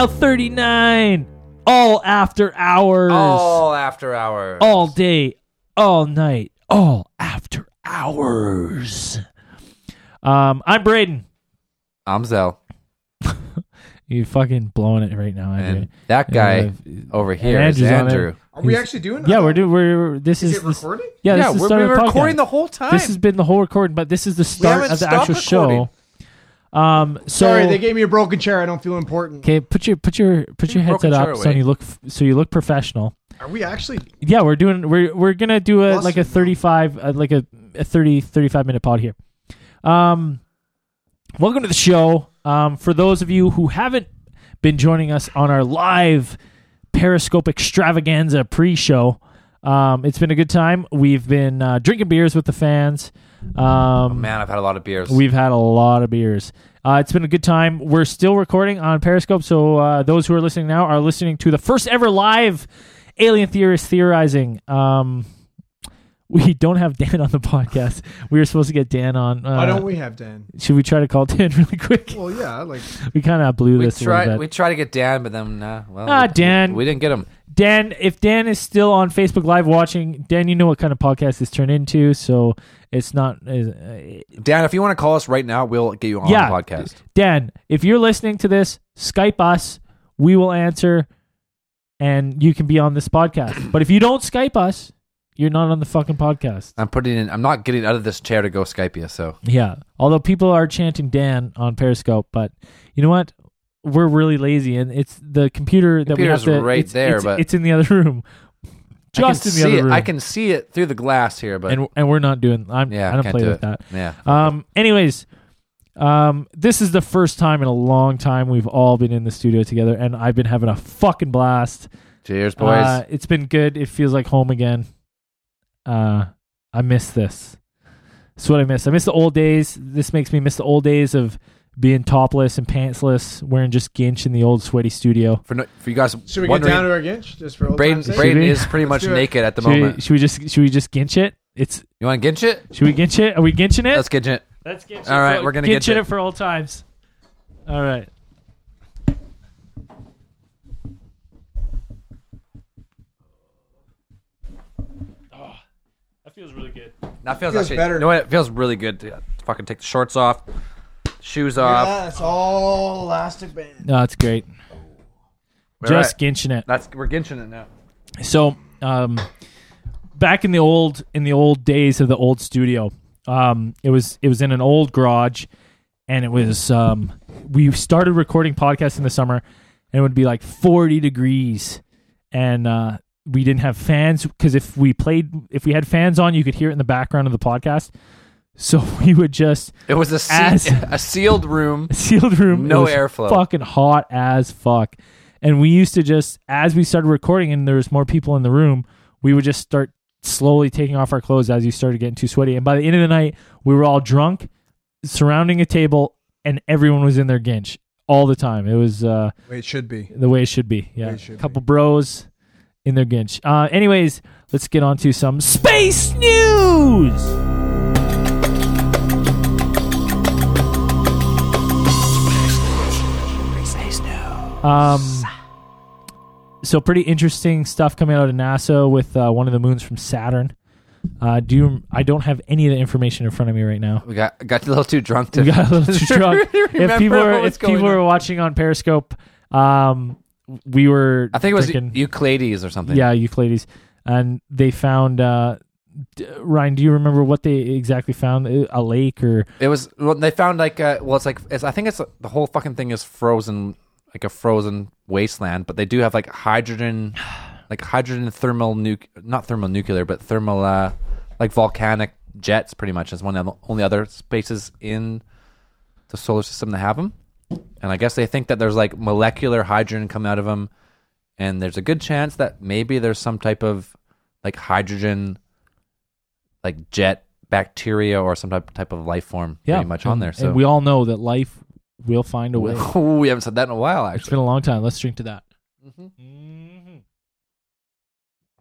Dial 39. All after hours. All after hours. All day, all night, all after hours. I'm Braden. I'm Zell. You fucking blowing it right now, Andrew. And that guy over here is Andrew's on Andrew. it. Are we actually doing that? Yeah, we're doing. We're this Is is it this- recording? Yeah, this Yeah, is the we're start of the recording podcast. the whole time. This has been the whole recording, but this is the start haven't of the stopped actual recording. show. Sorry, they gave me a broken chair. I don't feel important. Okay, put your broken headset up chair so away. you look professional. Are we actually? Yeah, we're gonna do a like a Busted. 35 like a 35 minute pod here. Welcome to the show. For those of you who haven't been joining us on our live Periscope extravaganza pre-show, it's been a good time. We've been drinking beers with the fans. Man, I've had a lot of beers. We've had a lot of beers. It's been a good time. We're still recording on Periscope, so those who are listening now are listening to the first ever live Alien Theorist Theorizing. We don't have Dan on the podcast. We were supposed to get Dan on. Why don't we have Dan? Should we try to call Dan really quick? Well, yeah, like We kind of blew we this a little bit. tried to get Dan, but then we Dan. didn't get him. Dan, if Dan is still on Facebook Live watching, Dan, you know what kind of podcast this turned into, so it's not... Dan, if you want to call us right now, we'll get you on Yeah. the podcast. Dan, if you're listening to this, Skype us. We will answer, and you can be on this podcast. But if you don't Skype us, you're not on the fucking podcast. I'm not getting out of this chair to go Skype you, so. Yeah. Although people are chanting Dan on Periscope, but you know what? We're really lazy, and it's the computer that we have Computer's to... right it's, there, it's, but- it's in the other room. Just in the other room. I can see it through the glass here, but and we're not doing... I don't can't play do with it. that. Yeah. Anyways, this is the first time in a long time we've all been in the studio together, and I've been having a fucking blast. Cheers, boys. It's been good. It feels like home again. I miss this. That's what I miss. I miss the old days. This makes me miss the old days of being topless and pantsless, wearing just ginch in the old sweaty studio. For you guys should we get wondering, down to our ginch just for old Braden, time's sake? Braden we? is pretty much Let's do it. naked at the Should moment. we just ginch it? You want to ginch it? Should we ginch it? Are we ginching it? Let's ginch it. Let's ginch it. All right, we're gonna ginch ginch it. it for old times. All right. Oh, that feels really good. That feels Feels actually better. You know what? It feels really good to fucking take the shorts off, shoes off. Yeah, it's all elastic band. No, it's great. All Just right. ginching it. We're ginching it now. So, back in the old days of the old studio, it was in an old garage, and it was we started recording podcasts in the summer, and it would be like 40 degrees, and we didn't have fans because if we had fans on, you could hear it in the background of the podcast. So we would just It was a sealed room. sealed room, No it was airflow. fucking hot as fuck. And we used to just, as we started recording and there was more people in the room, we would just start slowly taking off our clothes as you started getting too sweaty. And by the end of the night, we were all drunk, surrounding a table, and everyone was in their ginch all the time. It was Way it should be. the way it should be. Yeah, it should a couple bros in their ginch. Anyways, let's get on to some space news. So pretty interesting stuff coming out of NASA with one of the moons from Saturn. I don't have any of the information in front of me right now. We got a little too drunk to. We got a little too drunk. If people are on. watching on Periscope, we were. I think it was drinking, Euclides or something. yeah, Euclides, and they found. Ryan, do you remember what they exactly found? A lake or? It was. Well, they found I think it's the whole fucking thing is frozen, like a frozen wasteland. But they do have like hydrogen thermal not thermonuclear, but thermal like volcanic jets. Pretty much is one of the only other spaces in the solar system that have them. And I guess they think that there's like molecular hydrogen coming out of them, and there's a good chance that maybe there's some type of like hydrogen, like jet bacteria or some type of life form pretty much on there. So and we all know that life will find a way. we haven't said that in a while, It's actually. been a long time. Let's drink to that.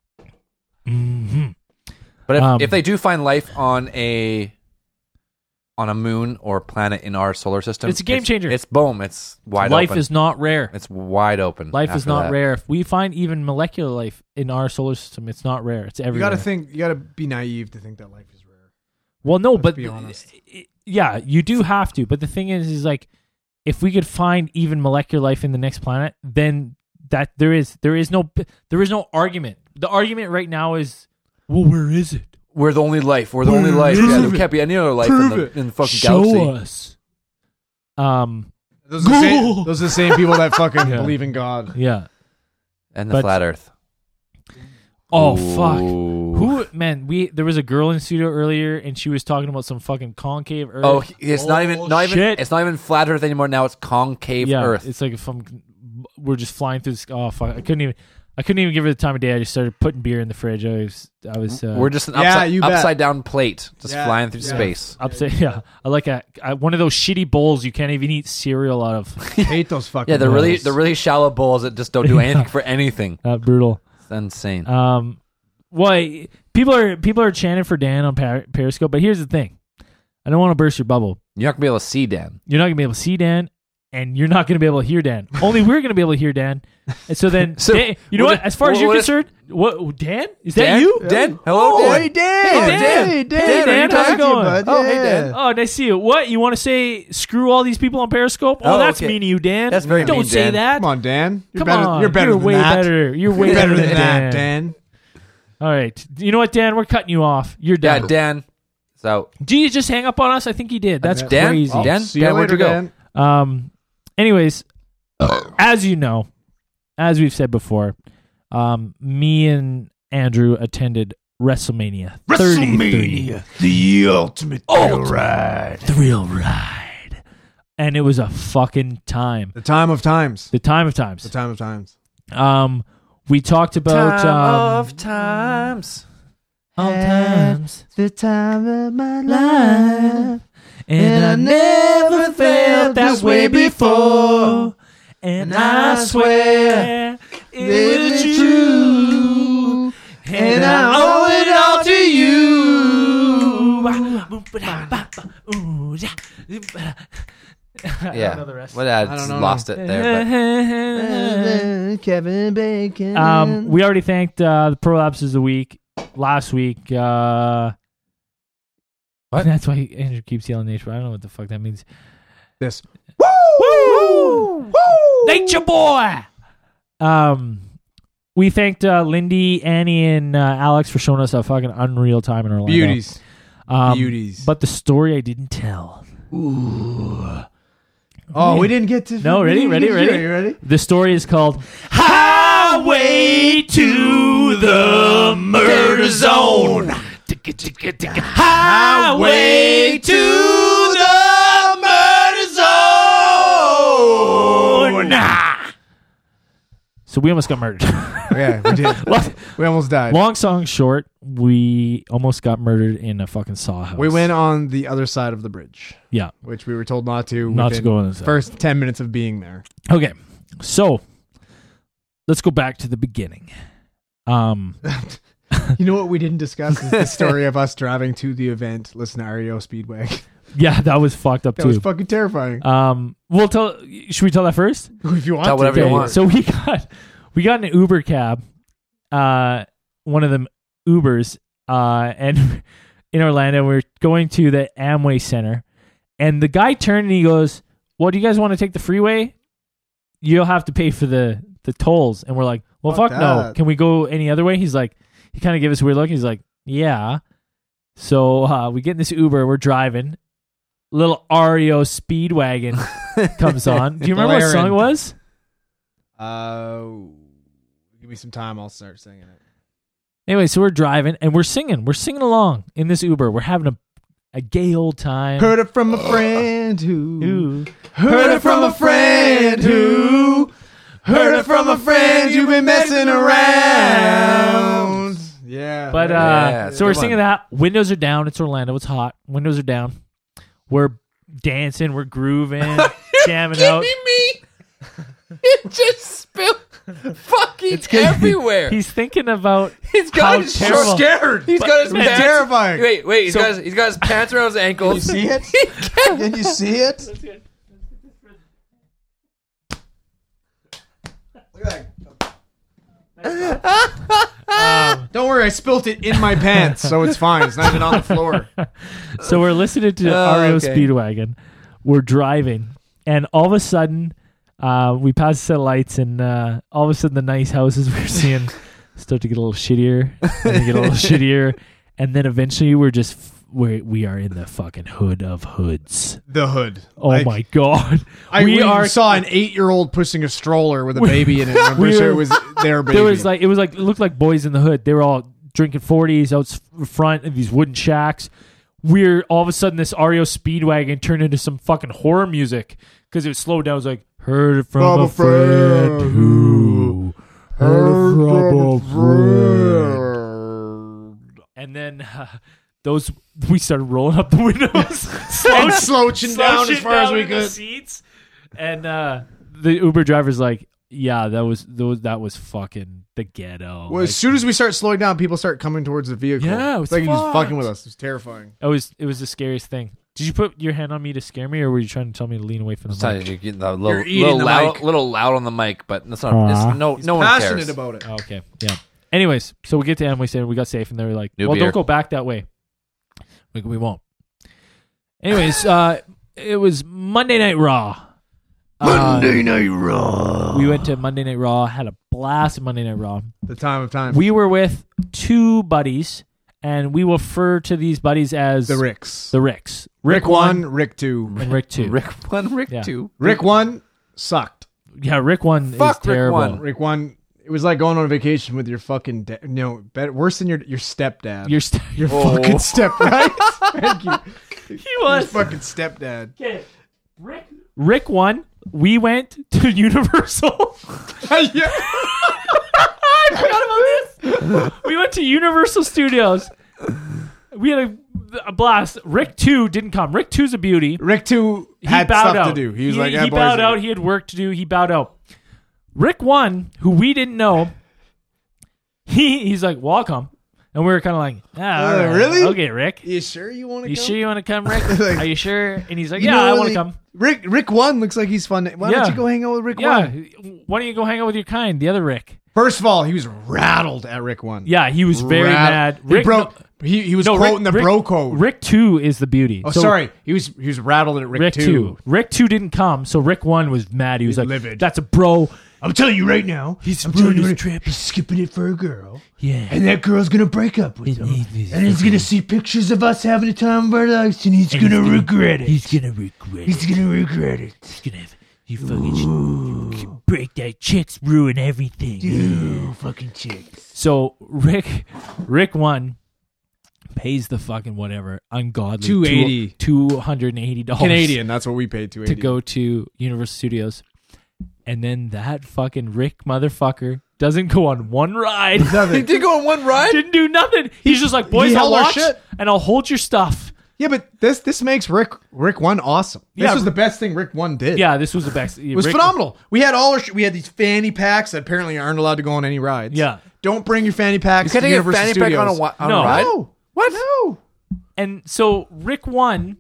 But Um, if they do find life on a on a moon or planet in our solar system, It's a game changer. It's boom. It's wide life open. is not rare. It's wide open. Life is after not that. rare. If we find even molecular life in our solar system, it's not rare. It's You everywhere. gotta be naive to think that life is rare. Well, no, Let's but be honest. yeah, you do have to. But the thing is like, if we could find even molecular life in the next planet, then that there is no argument. The argument right now is, well, where is it? We're the only life. We're the only life. Yeah, there can't be any other life in the fucking Show galaxy. us. Those are the same people that fucking Yeah. believe in God. Yeah. And the But- flat Earth. Oh Ooh. fuck. Who man? There was a girl in the studio earlier, and she was talking about some fucking concave Earth. Oh, it's not even shit. it's not even flat Earth anymore. Now it's concave yeah. Earth. It's like if we're just flying through. Oh fuck! I couldn't even give her the time of day. I just started putting beer in the fridge. I was. We're just an Yeah, you bet. upside down plate, just Yeah, flying through yeah. space. upset. Yeah, I like one of those shitty bowls you can't even eat cereal out of. I hate those fucking. Yeah, bowls. the really shallow bowls that just don't do anything for anything. Brutal. It's insane. Why people are chanting for Dan on Periscope, but here's the thing: I don't want to burst your bubble. You're not gonna be able to see Dan. You're not gonna be able to see Dan, and you're not gonna be able to hear Dan. Only we're gonna be able to hear Dan. And so then, So, Dan, you know what what? if- As far as what you're if- concerned, what Dan is that Dan? you? Dan? Hello, Oh, Dan. hey Dan! Hey, Dan! Hey Dan! Hey, Dan, how's it going? Bud? Oh, hey, Yeah. Dan. Oh, nice to see you. What you want to say? Screw all these people on Periscope? Oh, Oh, that's okay. mean to you, Dan. That's very Don't mean, say Dan. that. Come on, Dan. Come on. You're better You're than way that. better. You're way You're better than than that, Dan. All right. You know what, Dan? We're cutting you off. You're Yeah, done. Dan. So Did you just hang up on us? I think he did. That's Dan? crazy. Oh. Dan? See you Dan, where'd later, you go? Dan. Anyways, as you know, as we've said before, me and Andrew attended WrestleMania 33. the ultimate Thrill ride. And it was a fucking time. The time of times. The time of times. The time of times. We talked about times. all times, The time of my life, and I never felt that way before. And I swear it was true, and I owe it all to you. Yeah. I don't know the rest. Well, I don't just know. lost it there. Kevin Bacon. We already thanked the prolapses of the week last week. What? That's why Andrew keeps yelling nature. I don't know what the fuck that means. This. Woo! Nature boy. We thanked Lindy, Annie, and Alex for showing us a fucking unreal time in Orlando. Beauties. Beauties. But the story I didn't tell. Oh, we didn't get to. No, ready? You ready? The story is called Highway to the Murder Zone. Highway to the Murder Zone. So we almost got murdered. Yeah, we did. We almost died. Long song short, we almost got murdered in a fucking saw house. We went on the other side of the bridge, Yeah. which we were told not to. Not to within go on the side. First 10 minutes of being there. Okay. So let's go back to the beginning. You know what we didn't discuss is the story of us driving to the event, listen to REO Speedway. Yeah, that was fucked up That too. was fucking terrifying. We'll tell. Should we tell that first? If you want Tell to. whatever you want. So we got an Uber cab, one of them Ubers, and in Orlando we're going to the Amway Center, and the guy turned and he goes, "Well, do you guys want to take the freeway? You'll have to pay for the tolls." And we're like, "Well, fuck no. that. Can we go any other way?" He's like, he kind of gave us a weird look. He's like, "Yeah." So we get in this Uber, we're driving. Little REO Speedwagon comes on. Do you remember what song it was? Give me some time. I'll start singing it. Anyway, so we're driving and we're singing. We're singing along in this Uber. We're having a gay old time. Heard it from a friend who. Ooh. Heard it from a friend who. Heard it from a friend you've been messing around. Yeah. But Yeah, so we're good singing one. that. Windows are down. It's Orlando. It's hot. Windows are down. We're dancing. We're grooving, jamming out. me. It just spilled. fucking everywhere. He's thinking about He's how got his terrible. shorts. Scared. He's got his It's pants. terrifying. Wait. He's got his pants around his ankles. You see it? Can you see it? Look at that. Don't worry, I spilt it in my pants, so it's fine. It's not even on the floor. So we're listening to REO Speedwagon. We're driving, and all of a sudden, we pass a set of lights, and all of a sudden, the nice houses we're seeing start to get a little shittier, and they get a little shittier, and then eventually we are in the fucking hood of hoods. The hood. Oh my god! We saw an 8-year-old pushing a stroller with a baby in it. I'm pretty sure it was their baby. It looked like Boys in the Hood. They were all drinking 40s out front of these wooden shacks. We're all of a sudden this REO Speedwagon turned into some fucking horror music because it was slowed down. It was like heard it from a friend who heard from a friend, and then we started rolling up the windows, slouching down as far as we in the could. seats, and the Uber driver's like, "Yeah, that was fucking the ghetto." Well, as soon as we start slowing down, people start coming towards the vehicle. Yeah, it was it's like he was fucked. fucking with us. It was terrifying. It was the scariest thing. Did you put your hand on me to scare me, or were you trying to tell me to lean away from the mic? You're getting You're eating the mic. little loud on the mic, but that's not. It's, no one Passionate cares. about it. Oh, okay, yeah. Anyways, so we get to Amway Center, we got safe, and they were like, New "Well, beer. don't go back that way." Like, we won't. Anyways, it was Monday Night Raw. Monday Night Raw. We went to Monday Night Raw, had a blast at Monday Night Raw. The time of time. We were with two buddies, and we will refer to these buddies as the Ricks. The Ricks. Rick 1, Rick 2. and Rick 2. Rick 1, Rick Yeah. 2. Rick 1 sucked. Yeah, Rick 1 Fuck is Rick terrible. 1. Rick 1, it was like going on a vacation with your fucking worse than your stepdad. Your fucking step, right? Thank you. he was. Your fucking stepdad. Okay. Rick 1, we went to Universal. Yeah. I forgot about this. We went to Universal Studios. We had a blast. Rick 2 didn't come. Rick 2's a beauty. Rick 2 He had bowed stuff out. to do. He was like, he bowed out. He had work to do. He bowed out. Rick 1, who we didn't know, he's like, well, I'll come. And we were kind of like, all right. Really? Okay, Rick. You sure you want to You go? sure you want to come, Rick? Like, Are you sure? And he's like, You yeah, know, I want to like, come. Rick 1 looks like he's fun. Why Yeah. don't you go hang out with Rick Yeah. 1? Why don't you go hang out with your kind, the other Rick? First of all, he was rattled at Rick 1. Yeah, he was very mad. He broke. He was quoting the bro code. Rick 2 is the beauty. Oh, So sorry. He was rattled at Rick 2. Rick 2 didn't come, so Rick 1 was mad. He was like, livid. that's a bro. I'm telling you right now. He's I'm ruined telling you his right- trip. He's skipping it for a girl. Yeah. And that girl's going to break up with him. And he's going to see pictures of us having a time of our lives, and he's going to regret it. He's going to regret it. He's going to regret it. He's going to have, you fucking break that chicks, ruin everything. Ooh, fucking chicks. So Rick 1 pays the fucking whatever, ungodly $280. $280 Canadian. That's what we paid to to go to Universal Studios. And then that fucking Rick motherfucker doesn't go on one ride. He did go on one ride? Didn't do nothing. He's just like, boys, he I'll held our watch shit. and I'll hold your stuff. Yeah, but this makes Rick 1 awesome. This Yeah. was the best thing Rick 1 did. Yeah, this was the best. It was phenomenal. We had we had these fanny packs that apparently aren't allowed to go on any rides. Yeah. Don't bring your fanny packs You to can't take a Universal fanny Studios. pack on No. a ride? No. What? No. And so Rick 1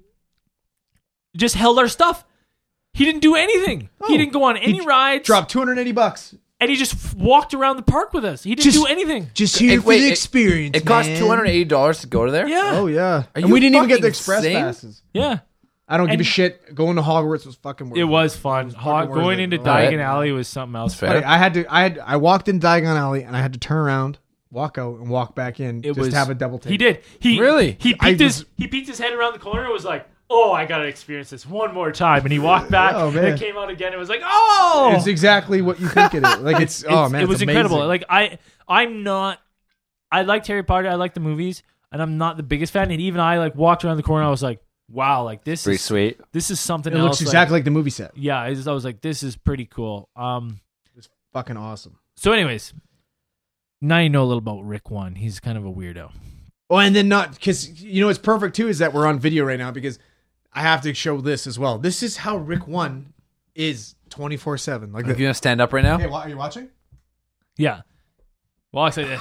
just held our stuff. He didn't do anything. He didn't go on any rides. Dropped $280. And he just walked around the park with us. He didn't Just- do anything. Just here for the experience. It cost $280 to go to there? Yeah. Oh yeah. Are And you we didn't even get fucking the express insane? passes. Yeah. I don't give a And- shit. Going to Hogwarts was fucking worth It was fun. fucking worth Going it. into Right. Diagon Alley was something else. Fair. I walked in Diagon Alley and I had to turn around, walk out, and walk back in It just was to have a double take. He did. He Really? He I peeked his head around the corner and was like, "Oh, I gotta experience this one more time." And he walked back Oh, and man. it came out again. It was like, "Oh, It's exactly what you think it is. Like it's oh man, it was it's incredible." amazing. Like I liked Harry Potter. I liked the movies, and I'm not the biggest fan. And even I like walked around the corner. I was like, "Wow, like this Pretty is sweet. this is something It else." looks exactly like the movie set. Yeah, I was like, "This is pretty cool." It's fucking awesome. So, anyways, now you know a little about Rick 1. He's kind of a weirdo. Oh, and then not because you know what's perfect too is that we're on video right now because I have to show this as well. This is how Rick 1 is 24/7. Like Are you going to stand up right now? Hey, are you watching? Yeah. Walks like this.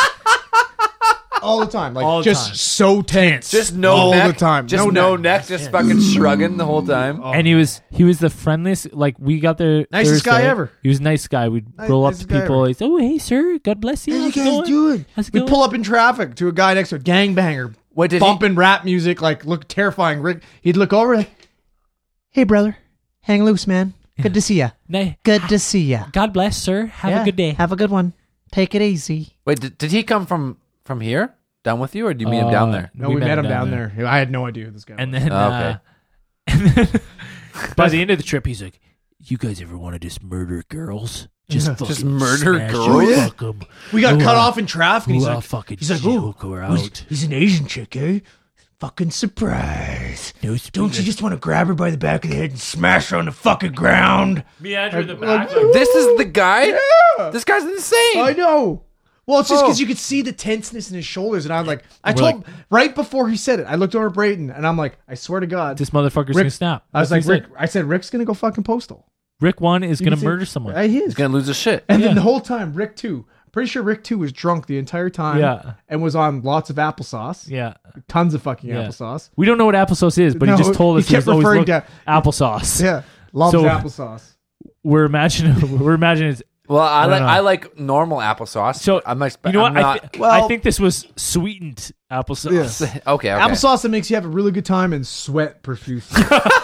All the time. Like, All the just time. so tense. Just no all neck. the time. Just no neck. Just fucking shrugging the whole time. Oh. And he was the friendliest. Like, we got there Nicest guy Thursday. ever. He was a nice guy. We'd roll up to nicest guy people. ever. He's, oh, hey, sir. God bless you. How you How's it guys going? doing? How's it We going? pull up in traffic to a guy next to a gangbanger. Wait, did bumping rap music, like, look terrifying. Rick, he'd look over like, hey, brother. Hang loose, man. Good to see ya. Nay. Good to see ya. God bless, sir. Have a good day. Have a good one. Take it easy. Wait, did he come from here down with you, or did you meet him down there? No, we met him down there. I had no idea who this guy And was. then, okay. and then by the end of the trip, he's like, "You guys ever want to just murder girls? Just murder smash girls? them, Yeah. fuck 'em. We got Ooh, cut uh, off in traffic. And Ooh, he's I'll like, fucking ooh, choke her out. he's an Asian chick, eh? Fucking surprise. No Don't you just want to grab her by the back of the head and smash her on the fucking ground? Me, Andrew, in the Like, back. This is the guy? Yeah. This guy's insane. I know. Well, it's just because Oh. you could see the tenseness in his shoulders, and I'm like, I We're told like- right before he said it, I looked over at Brayton, and I'm like, I swear to God, This motherfucker's Rick- gonna snap. I was That's like, what he Rick, I said, Rick's gonna go fucking postal. Rick 1 is You gonna can see- murder someone. He is. He's gonna lose his shit. And then Yeah. the whole time, Rick 2, pretty sure Rick 2 was drunk the entire time. Yeah. And was on lots of applesauce. Yeah. Tons of fucking Yeah. applesauce. We don't know what applesauce is, but No, he just told he us he was kept always referring looking to- applesauce. Yeah. Loves So- applesauce. We're imagining it's Well, I don't know. I like normal applesauce. so. I'm You know what? I'm not, I think this was sweetened applesauce. okay. Applesauce that makes you have a really good time and sweat profusely.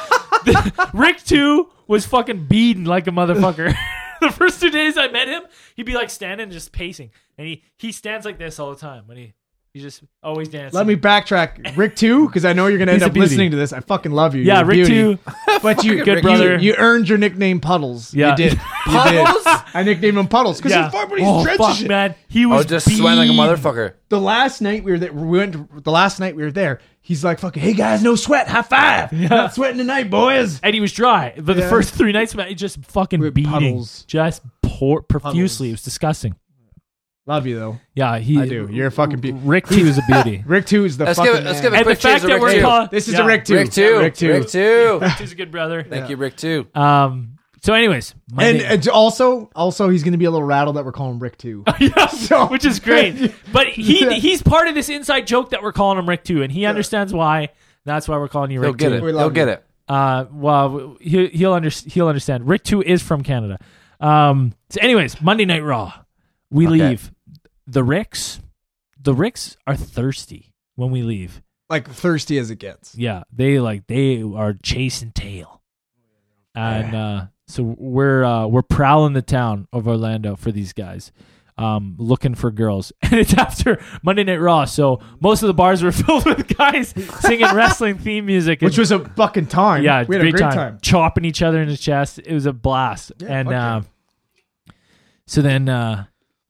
Rick 2 was fucking beaten like a motherfucker. The first 2 days I met him, he'd be like standing and just pacing. And he stands like this all the time when he's just always dancing. Let me backtrack. Rick 2, because I know you're going to He's end a up beauty. listening to this. I fucking love you. Yeah, You're a Rick beauty. 2. But you, Good brother. you earned your nickname Puddles. Yeah. You did. You Puddles? did. I nicknamed him Puddles because Yeah. he's fun when he's drenched fuck, shit. man. He was just sweating like a beaten. motherfucker. The last night we were there, we were there. He's like, "Fucking, hey guys, no sweat, high five. Not sweating tonight, boys." And he was dry. But the Yeah. first 3 nights, man, he just fucking With beating. puddles. Just pour profusely. Puddles. It was disgusting. Love you though. Yeah, I do. You're a fucking beauty. Rick 2 is a beauty. Rick 2 is the Let's fucking give it. Let's man. give a And the quick cheers fact to that Rick we're 2. called... This is yeah. a Rick 2. Rick 2. Rick 2. Rick 2. Rick 2's a good brother. Thank you, Rick 2. So anyways. And Monday- also he's going to be a little rattled that we're calling him Rick 2. Yeah, So- which is great. But Yeah. he's part of this inside joke that we're calling him Rick 2, and he understands why. That's why we're calling you He'll Rick get 2. it. We He'll love get you. it. Well, he'll understand. Rick 2 is from Canada. So anyways, Monday Night Raw. We Okay. leave. The Ricks are thirsty when we leave. Like thirsty as it gets. Yeah, they are chasing tail. And so we're prowling the town of Orlando for these guys. Looking for girls. And it's after Monday Night Raw, so most of the bars were filled with guys singing wrestling theme music. Which was a fucking time. yeah, we had a great time. chopping each other in the chest. It was a blast. Yeah, And fuck yeah. so then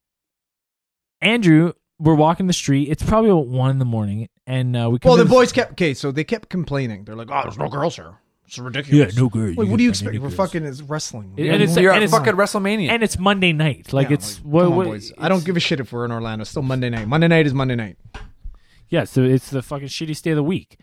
Andrew, we're walking the street. It's probably about 1 a.m, and we come Well, to the this- boys kept complaining. They're like, "Oh, there's no girls here. It's ridiculous." Yeah, no girls. Wait, what do you expect? Any We're girls. fucking is wrestling. And it's- You're and at it's- fucking WrestleMania. And it's Monday night. Like Yeah, it's like, what, come on, what- boys. I don't give a shit if we're in Orlando. It's still Monday night. Monday night is Monday night. Yeah, so it's the fucking shittiest day of the week.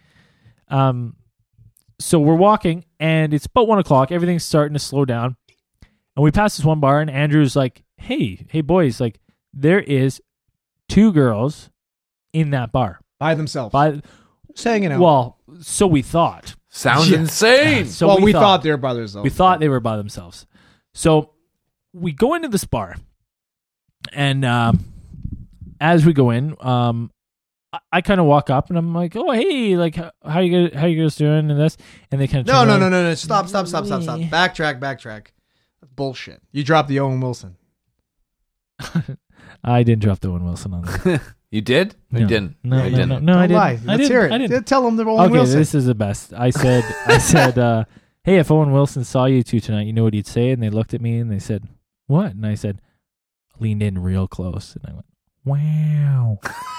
So we're walking, and it's about 1 o'clock. Everything's starting to slow down, and we pass this one bar, and Andrew's like, "Hey, boys! Like, there is 2 girls in that bar. By themselves. Just hanging out. Well, so we thought. Sounds Yeah. insane. So well, we thought they were by themselves. we thought they were by themselves. So we go into this bar, and as we go in, I kind of walk up and I'm like, "Oh, hey, like how you guys doing?" And this, and they kind of No. Stop. Backtrack. Bullshit. You dropped the Owen Wilson. I didn't drop the Owen Wilson on there. You did? No. You didn't. No, you no, didn't. no, Don't I didn't. lie. I Let's didn't. hear it. I didn't. Tell them the Owen Okay, Wilson. this is the best. I said, "Hey, if Owen Wilson saw you two tonight, you know what he'd say?" And they looked at me and they said, "What?" And I said, I leaned in real close and I went, "Wow."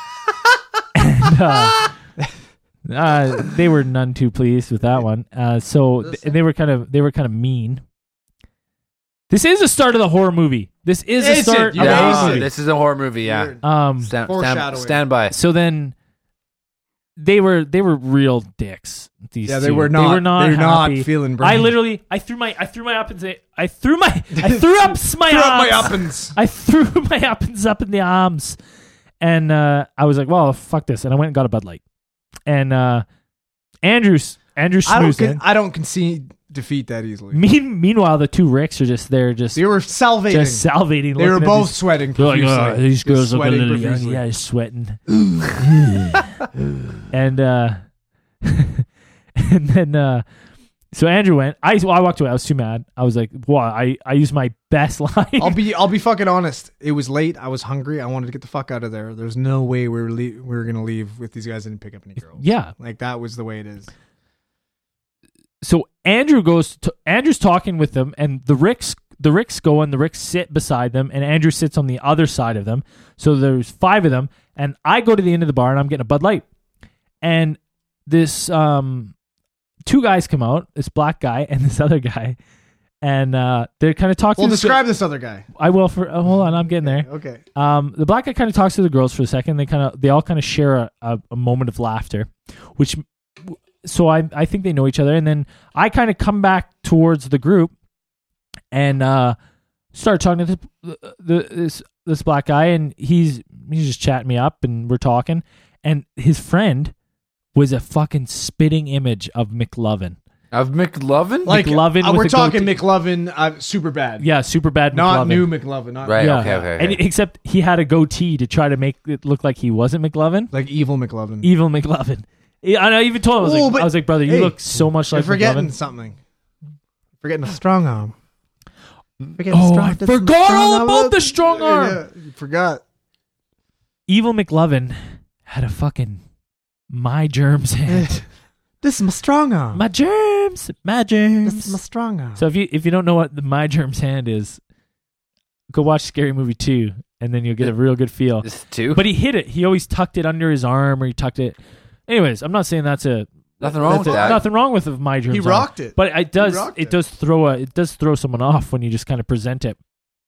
And they were none too pleased with that one. So they were kind of mean. This is the start of the horror movie. This is the Is it? start You of the guys- horror Yeah, movie. this is a horror movie. Yeah. Weird. Stand Foreshadowing. by. So then they were real dicks. These Yeah, they two. were not. They were not They're happy. not feeling. I threw my up and I threw my arms. I threw my uppins up in the arms, and I was like, "Well, fuck this," and I went and got a Bud Light. And Andrew snoozed in. I don't concede defeat that easily. Meanwhile, the two Ricks are just there, They were salivating. just salivating. They were looking at both these- sweating They're like, profusely. "Oh, these girls Just look a sweating little young. profusely. Yeah, sweating." and and then so Andrew went. I walked away. I was too mad. I was like, "Wow!" I used my best line. I'll be fucking honest. It was late. I was hungry. I wanted to get the fuck out of there. There's no way we were gonna leave with these guys. Didn't pick up any girls. Yeah. Like that was the way it is. So Andrew's talking with them, and the Ricks go and the Ricks sit beside them, and Andrew sits on the other side of them. So there's 5 of them, and I go to the end of the bar and I'm getting a Bud Light, and this 2 guys come out, this black guy and this other guy, and they're kind of talking. Well, describe this other guy. I will for hold on, I'm getting there. Okay. The black guy kind of talks to the girls for a second. They all kind of share a moment of laughter, which. So I think they know each other, and then I kind of come back towards the group and start talking to this black guy, and he's just chatting me up, and we're talking, and his friend was a fucking spitting image of McLovin. Of McLovin? Like McLovin with we're a talking goatee. McLovin, super bad. Yeah, super bad. Not McLovin. new McLovin. Not Right. Yeah. Okay. And except he had a goatee to try to make it look like he wasn't McLovin. like evil McLovin. Evil McLovin. And I even told him, I was like, brother, you hey, look so much like You're forgetting McLovin. something. Forgetting a strong arm. I forgot all about the strong arm. Yeah, you forgot. Evil McLovin had a fucking my germs hand. This is my strong arm. My germs. This is my strong arm. So if you don't know what the my germs hand is, go watch Scary Movie 2, and then you'll get a real good feel. This 2? But he hid it. He always tucked it under his arm, or he tucked it. Anyways, I'm not saying that's Nothing wrong with that. nothing wrong with my germs. He arm. rocked it. But it does rocked it does throw someone off when you just kind of present it.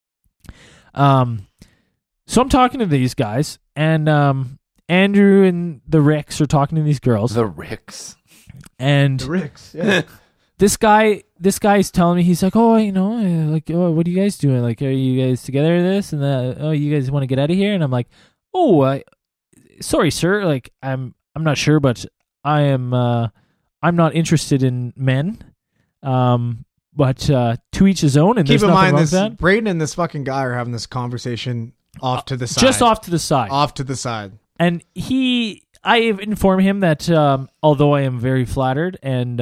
So I'm talking to these guys, and Andrew and the Ricks are talking to these girls, The Ricks. and The Ricks. Yeah. this guy's telling me, he's like, oh, what are you guys doing? Like, are you guys together in this? And oh, you guys want to get out of here? And I'm like, sorry, sir. Like, I'm not sure, but I'm not interested in men. But to each his own. And Keep there's in nothing mind wrong this. with that. Braden and this fucking guy are having this conversation off to the side. Just off to the side. Off to the side. And I inform him that although I am very flattered and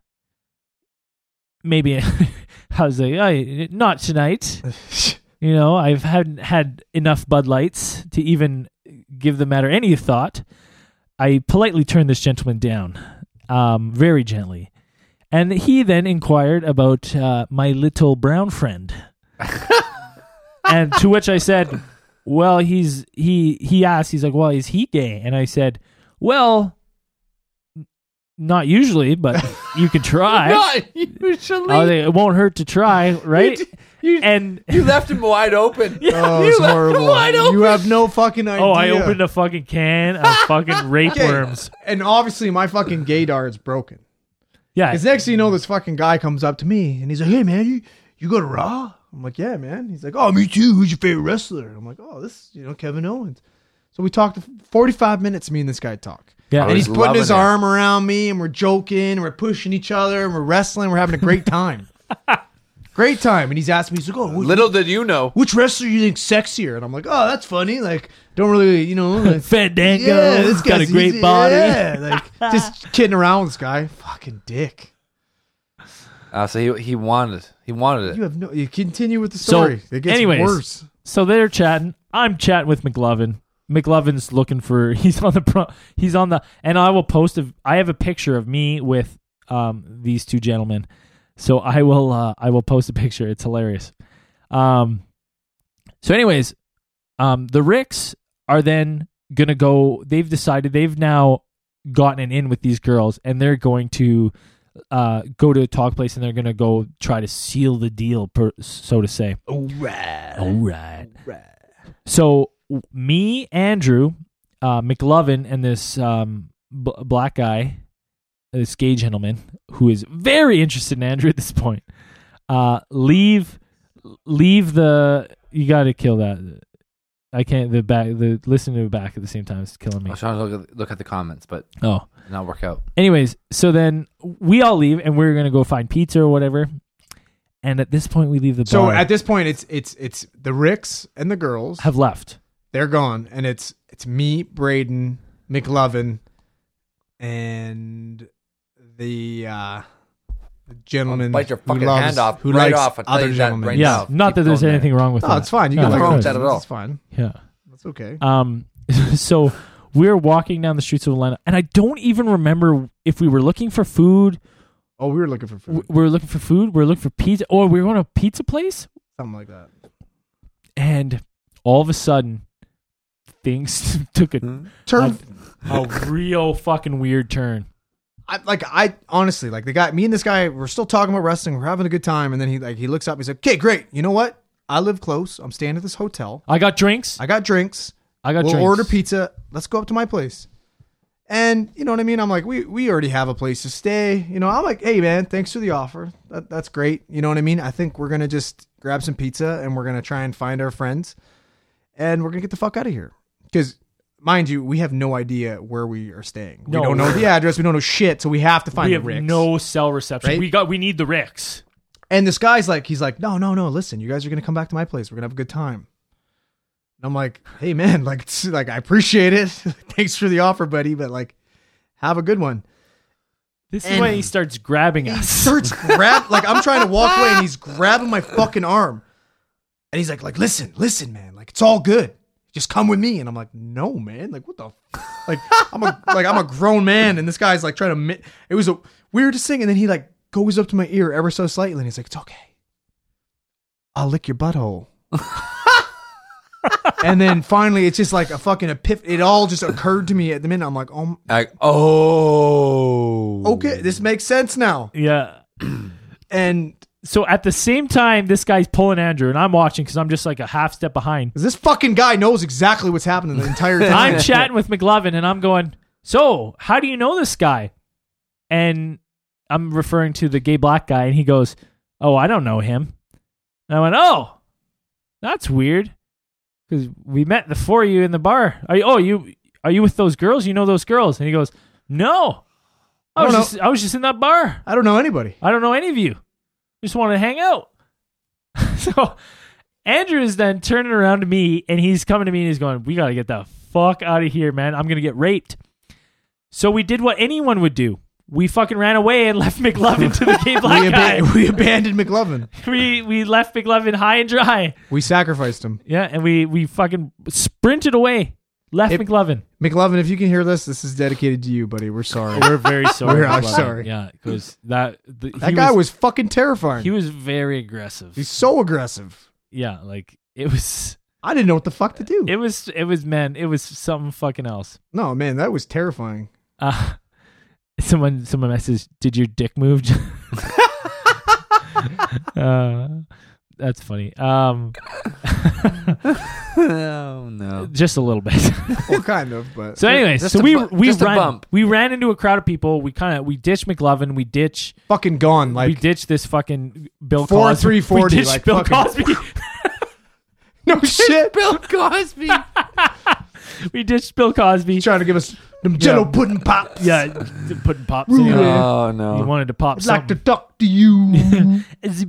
maybe I was like, not tonight. I've had enough Bud Lights to even give the matter any thought. I politely turned this gentleman down, very gently. And he then inquired about my little brown friend. And to which I said, well, he asked, he's like, well, is he gay? And I said, well, not usually, but you can try. Not usually. I was like, it won't hurt to try, right? And you left him wide open. Oh, you it's left him horrible. wide open. You have no fucking idea. I opened a fucking can of fucking rape Okay, worms. And obviously my fucking gaydar is broken. Yeah. Because next thing you know, this fucking guy comes up to me and he's like, hey, man, you go to Raw? I'm like, yeah, man. He's like, oh, me too. Who's your favorite wrestler? I'm like, oh, this, Kevin Owens. So we talked 45 minutes, me and this guy talk. Yeah. And he's was putting his loving it. arm around me and we're joking, and we're pushing each other and we're wrestling. We're having a great time. Great time. And he's asking me, he's like, oh, Little did you know. which wrestler do you think sexier? And I'm like, oh, that's funny. Like, don't really, like, Fandango. yeah, this got a guy's great easy. body. Yeah, like just kidding around with this guy. Fucking dick. So he wanted it. You continue with the story. It gets anyways, worse. So they're chatting. I'm chatting with McLovin. McLovin's looking for. He's on the. And I will post. I have a picture of me with these two gentlemen. So I will post a picture. It's hilarious. So anyways, the Ricks are then gonna go. They've decided they've now gotten an in with these girls, and they're going to go to a talk place, and they're gonna go try to seal the deal, so to say. All right. All right. So me, Andrew, McLovin, and this black guy, this gay gentleman who is very interested in Andrew at this point, leave the. You got to kill that. I can't. The listening to the back at the same time is killing me. I was trying to look at the comments, but Oh, did not work out. anyways, so then we all leave and we're gonna go find pizza or whatever. And at this point, we leave the bar. So at this point, it's the Ricks and the girls have left. they're gone, and it's me, Braden, McLovin, and the gentleman Bite your who fucking loves- hand off who right likes off. I'll tell other you that gentlemen. right Yeah, now. not Keep that there's going anything wrong with No, that. it's fine. You No, can nothing like wrong it. with that at all. It's fine. Yeah. That's okay. So we're walking down the streets of Atlanta, and I don't even remember if we were looking for food. Oh, we were looking for food. We were looking for food. We were looking for pizza, or we were going to a pizza place. Something like that. And all of a sudden, things took a Turn. real fucking weird turn. I honestly, like the guy, me and this guy, we're still talking about wrestling. We're having a good time. And then he looks up. He's like, okay, great. You know what? I live close. I'm staying at this hotel. I got drinks. I got drinks. We'll We'll order pizza. Let's go up to my place. And you know what I mean? I'm like, we already have a place to stay. You know, I'm like, hey man, thanks for the offer. That's great. You know what I mean? I think we're going to just grab some pizza and we're going to try and find our friends and we're going to get the fuck out of here. Because mind you, we have no idea where we are staying. We No. don't know the address. We don't know shit. So we have to find We the have Ricks. no cell reception. Right? We need the Ricks. And this guy's like, he's like, no, listen, you guys are going to come back to my place. We're going to have a good time. And I'm like, hey man, like I appreciate it. Thanks for the offer, buddy. But like, have a good one. This is And when he starts grabbing He us. starts like I'm trying to walk away and he's grabbing my fucking arm. And he's like, listen, man, like it's all good. Just come with me. And I'm like, no, man. Like, what the like I'm a grown man and this guy's like trying to it was a weirdest thing. And then he like goes up to my ear ever so slightly and he's like, it's okay. I'll lick your butthole. And then finally it's just like a fucking epiphany. It all just occurred to me at the minute. I'm like, oh, okay, this makes sense now. Yeah. And So at the same time, this guy's pulling Andrew, and I'm watching because I'm just like a half step behind. this fucking guy knows exactly what's happening the entire time. I'm chatting with McLovin, and I'm going, so how do you know this guy? And I'm referring to the gay black guy, and he goes, oh, I don't know him. And I went, oh, that's weird. Because we met the four of you in the bar. Are you with those girls? You know those girls? And he goes, no. I was just in that bar. I don't know anybody. I don't know any of you. Just want to hang out. So Andrew is then turning around to me and he's coming to me and he's going, we got to get the fuck out of here, man. I'm going to get raped. So we did what anyone would do. We fucking ran away and left McLovin to the gay black guy. We abandoned McLovin. We left McLovin high and dry. We sacrificed him. Yeah, and we fucking sprinted away. Left McLovin. McLovin, if you can hear this is dedicated to you, buddy. We're sorry. We're very sorry. We're McLovin. sorry. Yeah, because that Guy was fucking terrifying. he was very aggressive. He's so aggressive. Yeah, like it was I didn't know what the fuck to do. it was something fucking else. No, man, that was terrifying. Someone messaged, did your dick move? That's funny. Oh no. Just a little bit. Well, kind of, but So anyway, Just so a we just a ran bump. we ran into a crowd of people. We ditched McLovin. We ditched fucking gone. Like this fucking Bill 4 Cosby. 340, We ditched like Bill fucking- Cosby. no shit. Bill Cosby. We ditched Bill Cosby. He's trying to give us them Jello pudding pops. Yeah, putting pops in. Oh He no. wanted to pop I'd like to something. talk to you.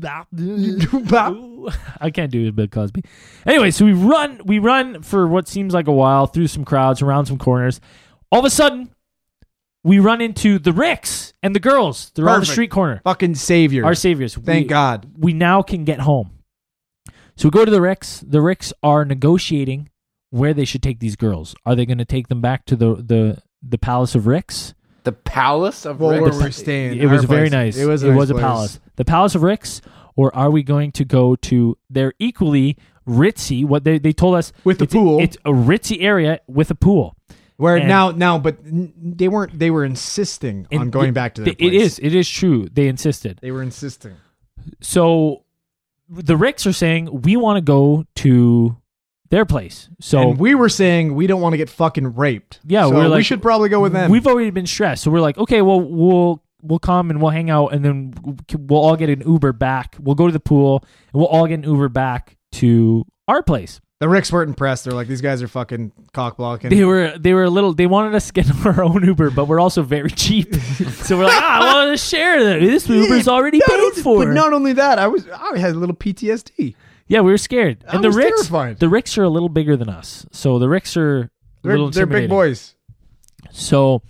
I can't do it, Bill Cosby. Anyway, so we run for what seems like a while through some crowds, around some corners. All of a sudden, we run into the Ricks and the girls. They're on the Perfect. street corner. Fucking savior. Our saviors. Thank God. We now can get home. So we go to the Ricks. The Ricks are negotiating where they should take these girls. Are they going to take them back to the Palace of Ricks? The Palace of Well, Rick. where we're staying. It was Our very place. nice. It was a nice a place. palace. The Palace of Ricks, or are we going to go to their equally ritzy? What they told us With a it's- pool. It's a ritzy area with a pool. Where And- now, but they weren't. They were insisting on And going back to their It place. is true. They insisted. They were insisting. So the Ricks are saying we want to go to their place. So and we were saying we don't want to get fucking raped. Yeah, so we're like, we should probably go with them. We've already been stressed, so we're like, okay, well, we'll come and we'll hang out, and then we'll all get an Uber back. We'll go to the pool, and we'll all get an Uber back to our place. The Ricks weren't impressed. They're like, these guys are fucking cock blocking. They were a little. They wanted us to get our own Uber, but we're also very cheap. So we're like, I want to share that. This Uber's already paid for. But not only that, I had a little PTSD. Yeah, we were scared. And I was terrified. The Ricks are a little bigger than us, so the Ricks are They're big boys. So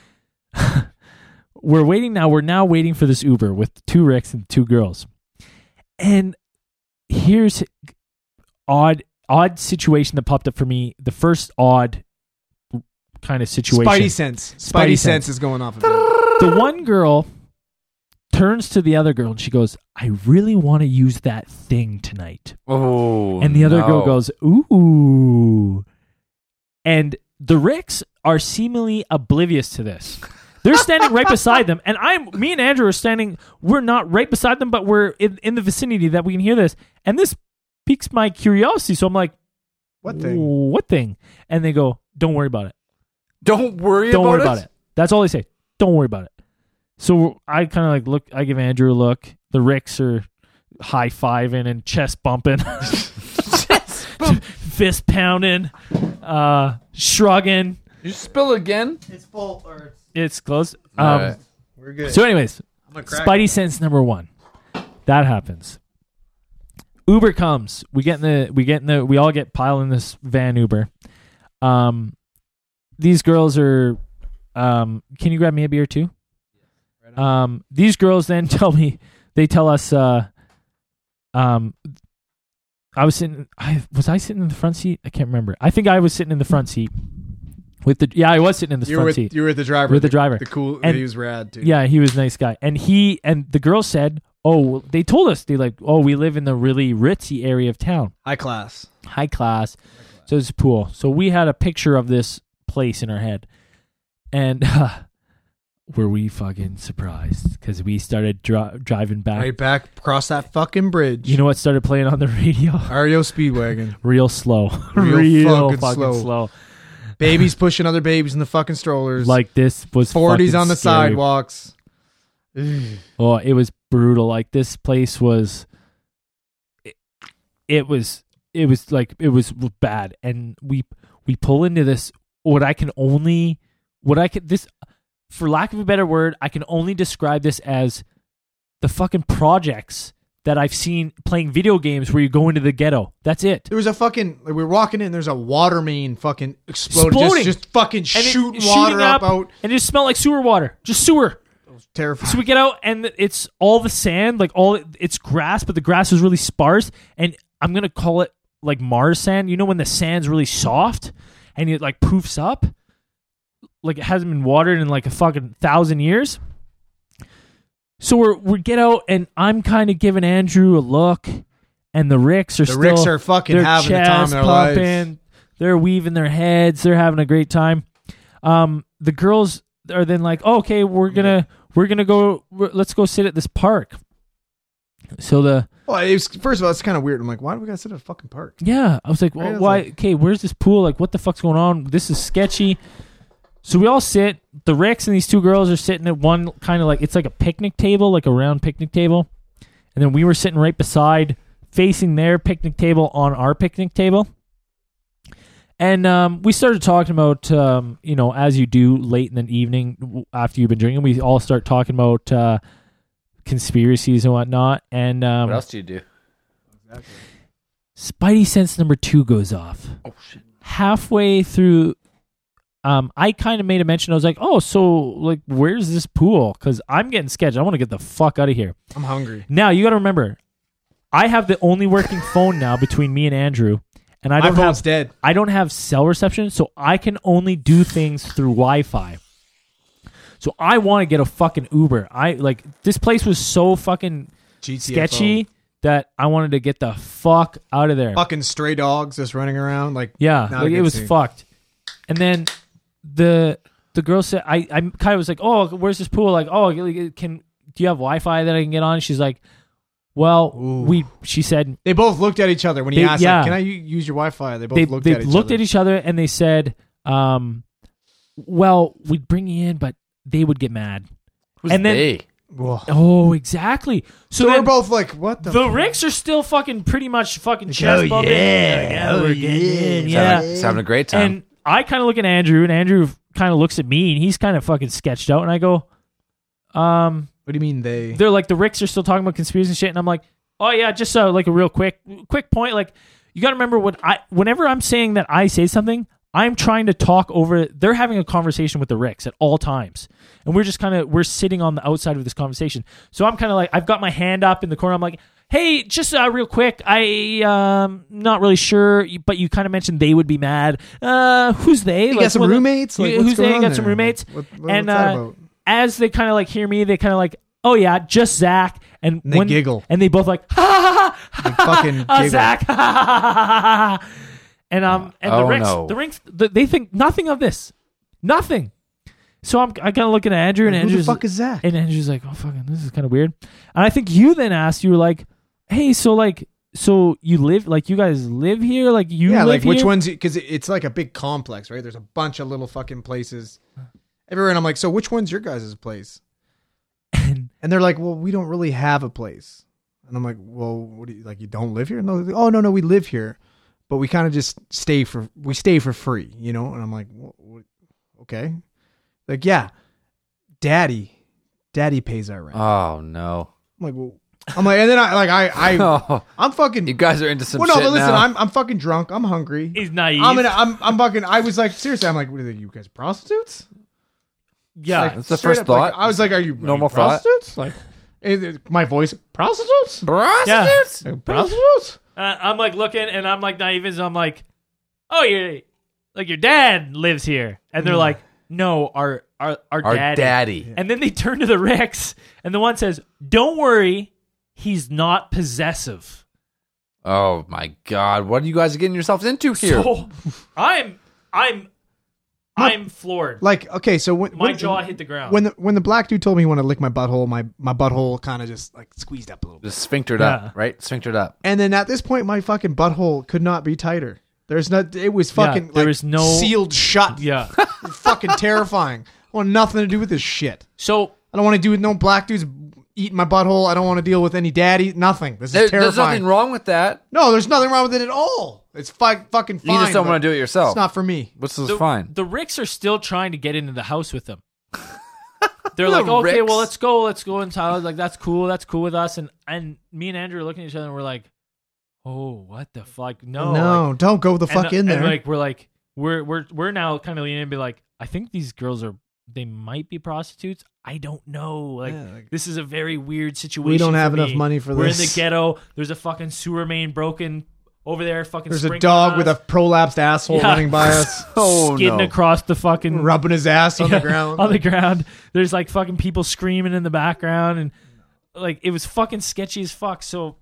we're waiting now. We're now waiting for this Uber with 2 Ricks and 2 girls, and here's odd situation that popped up for me. The first odd kind of situation. Spidey sense is going off of it. The one girl turns to the other girl and she goes, I really want to use that thing tonight. Oh, and the other girl goes, ooh. And the Ricks are seemingly oblivious to this. They're standing right beside them, and me and Andrew are standing. We're not right beside them, but we're in the vicinity that we can hear this. And this piques my curiosity, so I'm like, what thing? What thing? And they go, don't worry about it. Don't worry about it. That's all they say. Don't worry about it. So I kind of like look. I give Andrew a look. The Ricks are high-fiving and chest bumping, fist pounding, shrugging. You spill again? It's full. Or it's close. Right. We're good. So, anyways, Spidey sense number 1. That happens. Uber comes. We all get piled in this van Uber. These girls are. Can you grab me a beer too? These girls then tell us. I was sitting. Was I sitting in the front seat? I can't remember. I think I was sitting in the front seat. I was sitting in the front seat. You were with the driver. With the driver. He was rad too. Yeah, he was a nice guy. And the girl said, "Oh, they told us we live in the really ritzy area of town, High class. So it's pool. So we had a picture of this place in our head, and were we fucking surprised because we started driving back Right back across that fucking bridge. You know what started playing on the radio? REO Speedwagon. Real slow, Real fucking fucking slow. Babies pushing other babies in the fucking strollers. Like this was 40s on the scary. sidewalks. Oh, it was brutal. Like this place was. It was bad, and we pull into this. For lack of a better word, I can only describe this as the fucking projects that I've seen playing video games where you go into the ghetto. That's it. There was a fucking, we were walking in, there's a water main fucking exploding. Just fucking shooting water up out. And it just smelled like sewer water. Just sewer. It was terrifying. So we get out and it's all the sand, it's grass, but the grass is really sparse. And I'm going to call it like Mars sand. You know when the sand's really soft and it like poofs up? Like it hasn't been watered in like a fucking 1,000 years. So we get out and I'm kind of giving Andrew a look, and the Ricks are fucking having the time of their lives. They're weaving their heads. They're having a great time. The girls are then like, oh, okay, we're gonna go. Let's go sit at this park. So first of all, it's kind of weird. I'm like, why do we gotta sit at a fucking park? Yeah, I was like, well, why? Okay, where's this pool? Like, what the fuck's going on? This is sketchy. So we all sit. The Ricks and these 2 girls are sitting at one kind of like, it's like a picnic table, like a round picnic table. And then we were sitting right beside, facing their picnic table on our picnic table. And we started talking about, as you do late in the evening after you've been drinking, we all start talking about conspiracies and whatnot. And what else do you do? Exactly. Spidey sense number 2 goes off. Oh, shit. Halfway through... I kind of made a mention. I was like, oh, so like, where's this pool? Because I'm getting sketched. I want to get the fuck out of here. I'm hungry. Now, you got to remember, I have the only working phone now between me and Andrew. And I don't have cell reception, so I can only do things through Wi-Fi. So I want to get a fucking Uber. This place was so fucking sketchy that I wanted to get the fuck out of there. Fucking stray dogs just running around. It was fucked. And then the girl said, I kind of was like, oh, where's this pool? Like, oh, do you have Wi-Fi that I can get on? She's like, Well, Ooh. she said They both looked at each other when he They- asked, yeah. like, can I use your Wi-Fi? They both they looked at each looked other. at each other and they said, well, we'd bring you in, but they would get mad. Who's And then- they? Whoa. Oh, exactly. So, So we're then both like, what the? the Ricks are still fucking pretty much fucking chest oh, bumping. yeah. We're Oh, getting yeah. in. Yeah. He's having a great time. And I kind of look at Andrew, and Andrew kind of looks at me, and he's kind of fucking sketched out. And I go, What do you mean they? they're like, the Ricks are still talking about conspiracy and shit. And I'm like, oh, yeah, just like a real quick point. Like, you got to remember whenever I'm saying that I say something, I'm trying to talk over. They're having a conversation with the Ricks at all times. And we're just we're sitting on the outside of this conversation. So I'm kind of like, I've got my hand up in the corner. I'm like, hey, just real quick. Not really sure, but you kind of mentioned they would be mad. Who's they? You got some roommates? Like, what's who's going they? on Got there? some roommates. What's And, that about? As they kind of like hear me, they kind of like, oh yeah, just Zach. And they giggle. And they both like, ha ha ha, They fucking giggle. Zach, ha ha ha ha. And the Oh, Ricks, no. the Ricks, they think nothing of this, nothing. So I kind of looking at Andrew, and Who the Andrew's fuck is Zach? and Andrew's like, oh fucking, this is kind of weird. And I think you then asked, you were like, hey, so you live, like, you guys live here, like you Yeah, live like which here? ones? Because it's like a big complex, right? There's a bunch of little fucking places everywhere, and I'm like, so which one's your guys' place? And And they're like, well, we don't really have a place. And I'm like, well, what do you like? You don't live here? No, oh no, we live here, but we kind of just stay for free, you know. And I'm like, well, okay, like yeah, daddy pays our rent. Oh no. I'm like, well, and then Oh, I'm fucking. you guys are into some Well, no, shit but listen, now. I'm fucking drunk. I'm hungry. he's naive. I'm fucking. I was like, seriously, I'm like, what are you guys prostitutes? yeah. Like, That's the straight first up, like, thought. I was like, are you Normal thought. prostitutes? Like, my voice, prostitutes? Prostitutes? Prostitutes? I'm like looking, and I'm like naive, as I'm like, oh, yeah, like your dad lives here, and they're like, no, our Our daddy. daddy. And then they turn to the Ricks, and the one says, don't worry, he's not possessive. Oh my god. What are you guys getting yourselves into here? So I'm floored. Like, okay, so My jaw hit the ground. when the black dude told me he wanted to lick my butthole, my butthole kind of just like squeezed up a little bit. Just sphinctered Yeah. up, right? Sphinctered up. And then at this point, my fucking butthole could not be tighter. There's not. It was fucking there like was no- sealed shut. yeah. Fucking terrifying. I want nothing to do with this shit. So I don't want to do with no black dudes eating my butthole. I don't want to deal with any daddy. Nothing. This is There's terrifying. nothing wrong with that. No, there's nothing wrong with it at all. It's fucking fine. You just don't but want to do it yourself. It's not for me. Which is the, fine. the Ricks are still trying to get into the house with them. They're The like, okay, Ricks. well, let's go inside. I was like, that's cool with us. And me and Andrew are looking at each other, and we're like, oh, what the fuck? No, No, like, don't go the fuck in there. And like we're now kind of leaning in and be like, I think these girls they might be prostitutes. I don't know. Like, Yeah, like- this is a very weird situation. We don't have for enough me. money for We're this. in the ghetto. There's a fucking sewer main broken over there. Fucking There's a sprinkling dog on with a us. prolapsed asshole Yeah. running by us, Oh, skidding no. across the fucking rubbing his ass on the ground. on the ground. There's like fucking people screaming in the background, and like it was fucking sketchy as fuck. So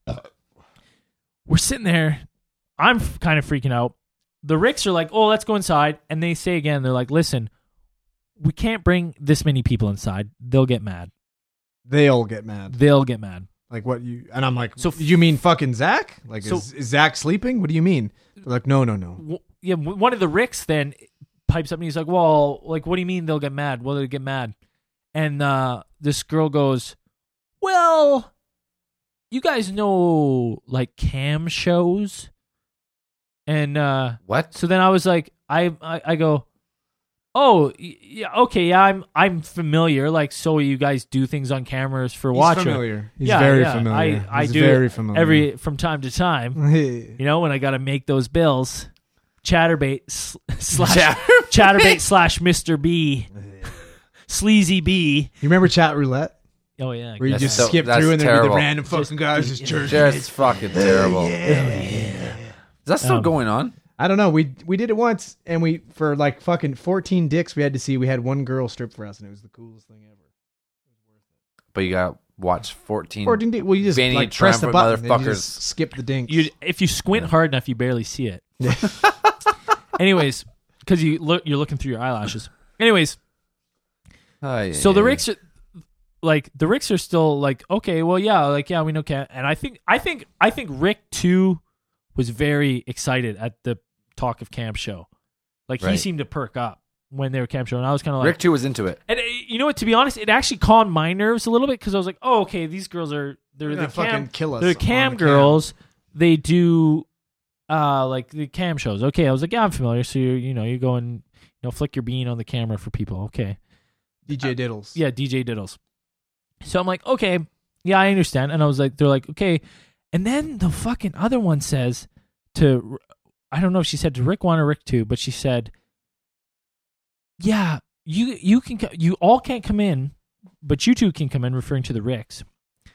we're sitting there. I'm kind of freaking out. The Ricks are like, "Oh, let's go inside," and they say again, "They're like, listen, we can't bring this many people inside. They'll get mad. They all get mad. They'll get mad." Like what you and I'm like, So- so you mean fucking Zach? Like So- is Zach sleeping? What do you mean? They're like, no. One of the Ricks then pipes up and he's like, well, like, what do you mean they'll get mad? Well, they'll get mad. And this girl goes, well, you guys know, like, cam shows? And What? so then I was like, I go, oh, yeah, okay, yeah, I'm familiar. Like, so you guys do things on cameras for He's watching. familiar. He's Yeah, very yeah, familiar. I He's do very familiar. from time to time. You You know, when I got to make those bills, Chatterbait slash Chatterbait. Chatterbait slash Mr. B, Sleazy B. remember chat roulette? Oh yeah, Where you That's just so- skip that's through and there'd be terrible. the random fucking guys just jerking. Just fucking terrible. Is that still going on? I don't know. We did it once, and we for like fucking 14 dicks we had to see. We had one girl strip for us, and it was the coolest thing ever. But you got to watch 14. 14 dicks. Well, you just Veiny, like press the triumphant button, and you motherfuckers. just skip the dinks. if you squint hard enough, you barely see it. Anyways, because you're looking through your eyelashes. Anyways, Oh, yeah. so the Ricks, like the Ricks are still like, okay, well, yeah, like, yeah, we know Cam. And I think Rick too was very excited at the Talk of Cam show. Like he Right. seemed to perk up when they were Cam show, and I was kind of like, Rick too was into it. and you know what? To be honest, it actually calmed my nerves a little bit because I was like, oh, okay, these girls are they're They're the gonna Cam, fucking kill us. they're on Cam the girls. They do like the Cam shows. Okay, I was like, yeah, I'm familiar. So you go and flick your bean on the camera for people. Okay. DJ Diddles. Yeah, DJ Diddles. So I'm like, okay, yeah, I understand. And I was like, they're like, okay. And then the fucking other one says to, I don't know if she said to Rick 1 or Rick 2, but she said, yeah, you all can't come in, but you two can come in, referring to the Ricks.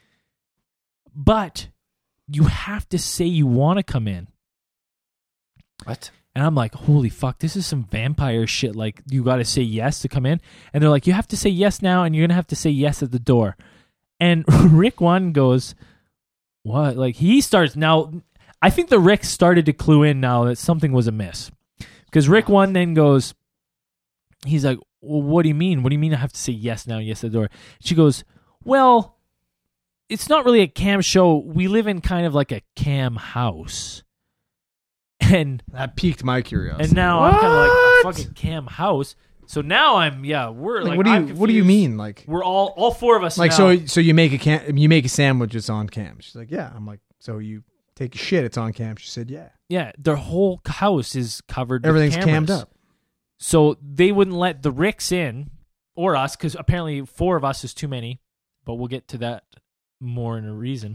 But you have to say you want to come in. What? And I'm like, holy fuck, this is some vampire shit. Like, you got to say yes to come in. And they're like, you have to say yes now, and you're going to have to say yes at the door. And Rick 1 goes, what? Like, he starts now. I think the Rick started to clue in now that something was amiss. Because Rick 1 then goes, he's like, well, what do you mean? What do you mean I have to say yes now, yes at the door? She goes, well, it's not really a Cam show. We live in kind of like a Cam house. And That piqued my curiosity. And now I'm kind of like a fucking Cam house. So now we're like, what do you mean? Like, We're all four of us like now. so you make a sandwich, it's on cam. She's like, yeah. I'm like, so you take a shit, it's on cam. She said, yeah. Yeah, their whole house is covered. Everything's with cameras. cammed up. So they wouldn't let the Ricks in or us because apparently 4 of us is too many. But we'll get to that more in a reason.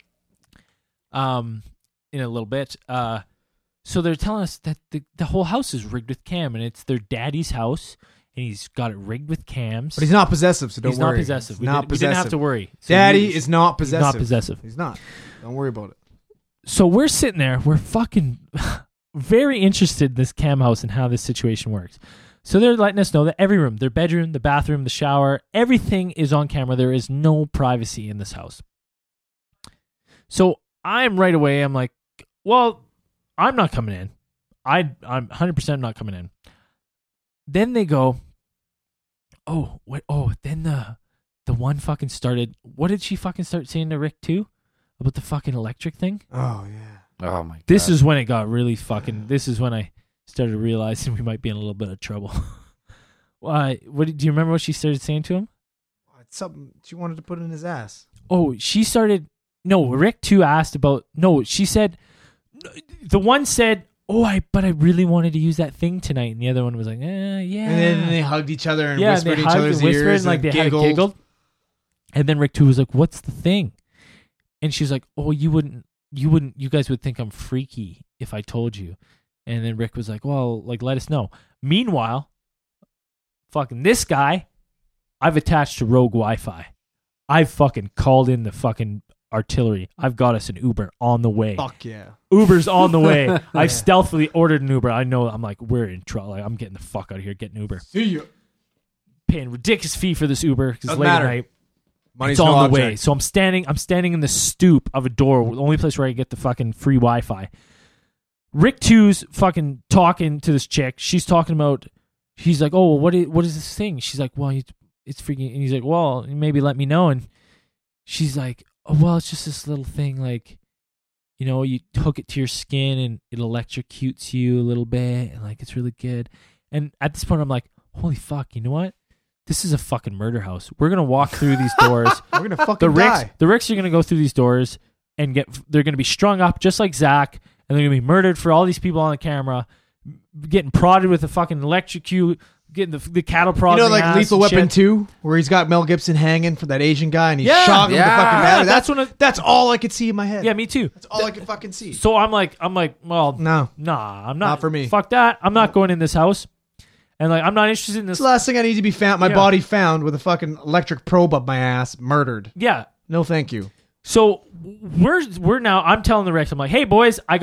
In a little bit. So they're telling us that the whole house is rigged with cam, and it's their daddy's house, and he's got it rigged with cams. But he's not possessive, so don't He's worry. not possessive. He's We not didn't have to worry. So Daddy is not possessive. He's not possessive. He's not. Don't worry about it. So we're sitting there. We're fucking very interested in this cam house and how this situation works. So they're letting us know that every room, their bedroom, the bathroom, the shower, everything is on camera. There is no privacy in this house. So I'm right away, I'm like, well, I'm not coming in. I'm 100% not coming in. Then they go, oh, what? Oh, then the one fucking started. What did she fucking start saying to Rick too about the fucking electric thing? Oh yeah. Oh my god. This is when it got really fucking. This is when I started realizing we might be in a little bit of trouble. Why? Do you remember what she started saying to him? It's something she wanted to put in his ass. Oh, she started. No, Rick too asked about. No, she said. The one said, "Oh, but I really wanted to use that thing tonight," and the other one was like, "Yeah." And then they hugged each other and Yeah, whispered they in each hugged other's and whispered ears and like they had giggled. giggled. And then Rick too was like, "What's the thing?" And she's like, "Oh, you guys would think I'm freaky if I told you." And then Rick was like, "Well, like let us know." Meanwhile, fucking this guy, I've attached to Rogue Wi-Fi. I've fucking called in the fucking artillery. I've got us an Uber on the way. Fuck yeah. Uber's on the way. I've stealthily ordered an Uber. I know. I'm like, we're in trouble. Like, I'm getting the fuck out of here. Getting an Uber. See you. Paying ridiculous fee for this Uber because Doesn't late matter. at night. Money's It's on no the way. object. So I'm standing in the stoop of a door, the only place where I get the fucking free Wi-Fi. Rick 2's fucking talking to this chick. She's talking about. He's like, "Oh, what is this thing?" She's like, "Well, it's freaking." And he's like, "Well, maybe let me know." And she's like, "Oh, well, it's just this little thing, like, you hook it to your skin and it electrocutes you a little bit, and like it's really good." And at this point, I'm like, "Holy fuck! You know what? This is a fucking murder house. We're gonna walk through these doors." We're gonna fucking die. The Ricks are gonna go through these doors and they're gonna be strung up just like Zach, and they're gonna be murdered for all these people on the camera, getting prodded with a fucking electrocute, getting the cattle prod. You know, in the like ass Lethal and Weapon shit. 2, where he's got Mel Gibson hanging for that Asian guy, and he's Yeah. shot him with the fucking Yeah. battery. That's when That's all I could see in my head. Yeah, me too. That's all I could fucking see. So I'm like, well, No, nah, I'm not. Not for me. Fuck that. I'm not going in this house, and like I'm not interested in it's this. the last thing I need to be found. My Yeah. body found with a fucking electric probe up my ass, murdered. Yeah. No, thank you. So we're now. I'm telling the Rex. I'm like, hey boys, I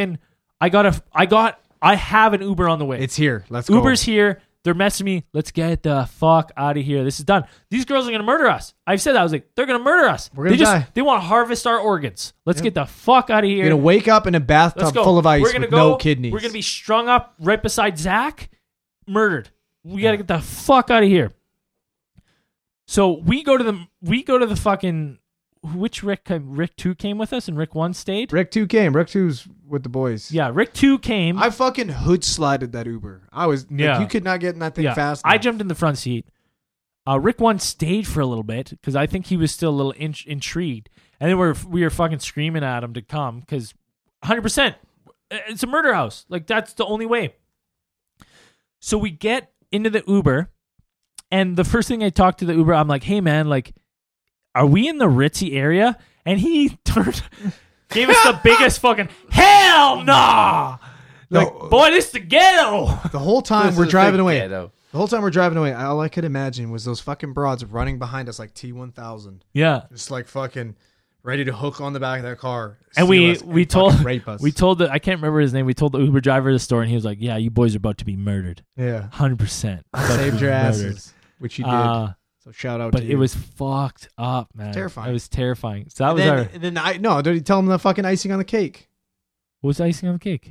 have an Uber on the way. It's here. Let's go. Uber's here. They're messing me. Let's get the fuck out of here. This is done. These girls are gonna murder us. I've said that. I was like, they're gonna murder us. We're gonna die. They want to harvest our organs. Let's get the fuck out of here. You're gonna wake up in a Let's bathtub go. full of ice We're gonna with go. no kidneys. We're gonna be strung up right beside Zach, murdered. We gotta get the fuck out of here. So we go to the fucking, which Rick 2 came with us and Rick 1 stayed? Rick 2 came. Rick 2's with the boys. Yeah, Rick 2 came. I fucking hood slided that Uber. I was Yeah. you could not get in that thing fast I enough. jumped in the front seat. Rick 1 stayed for a little bit because I think he was still a little intrigued. And then we were fucking screaming at him to come because 100%, it's a murder house. Like, that's the only way. So we get into the Uber, and the first thing I talked to the Uber, I'm like, hey, man, like, are we in the ritzy area? And he gave us the biggest fucking, hell nah! Like, No. boy, this is the ghetto! The whole time This we're is driving the away. ghetto. The whole time we're driving away, all I could imagine was those fucking broads running behind us like T-1000. Yeah. Just like fucking ready to hook on the back of that car. And steal we us, and told fucking rape us. I can't remember his name. We told the Uber driver the story, and he was like, "Yeah, you boys are about to be murdered, Yeah. 100%. about to Saved be your murdered." asses. Which you did. So shout out But to you. it was fucked up, man. Terrifying. It was terrifying. So that And was then, our. and then I no, did he tell him the fucking icing on the cake? What was the icing on the cake?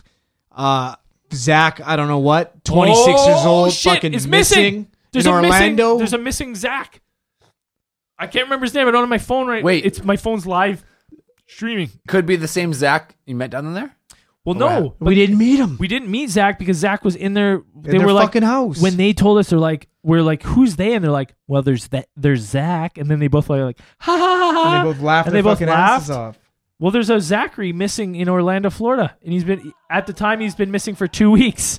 Zach, I don't know what, 26 years old, shit, fucking it's missing There's in a Orlando. There's a missing Zach. I can't remember his name. I don't have my phone right. Wait. It's my phone's live streaming. Could be the same Zach you met down there. Well, no, we didn't meet him. we didn't meet Zach because Zach was in there. They their were like, fucking house. when they told us, we're like, who's they? And they're like, well, there's Zach. And then they both were like, ha ha ha ha. And they both laughed And their they both fucking asses laughed. off. Well, there's a Zachary missing in Orlando, Florida, and he's been missing for 2 weeks.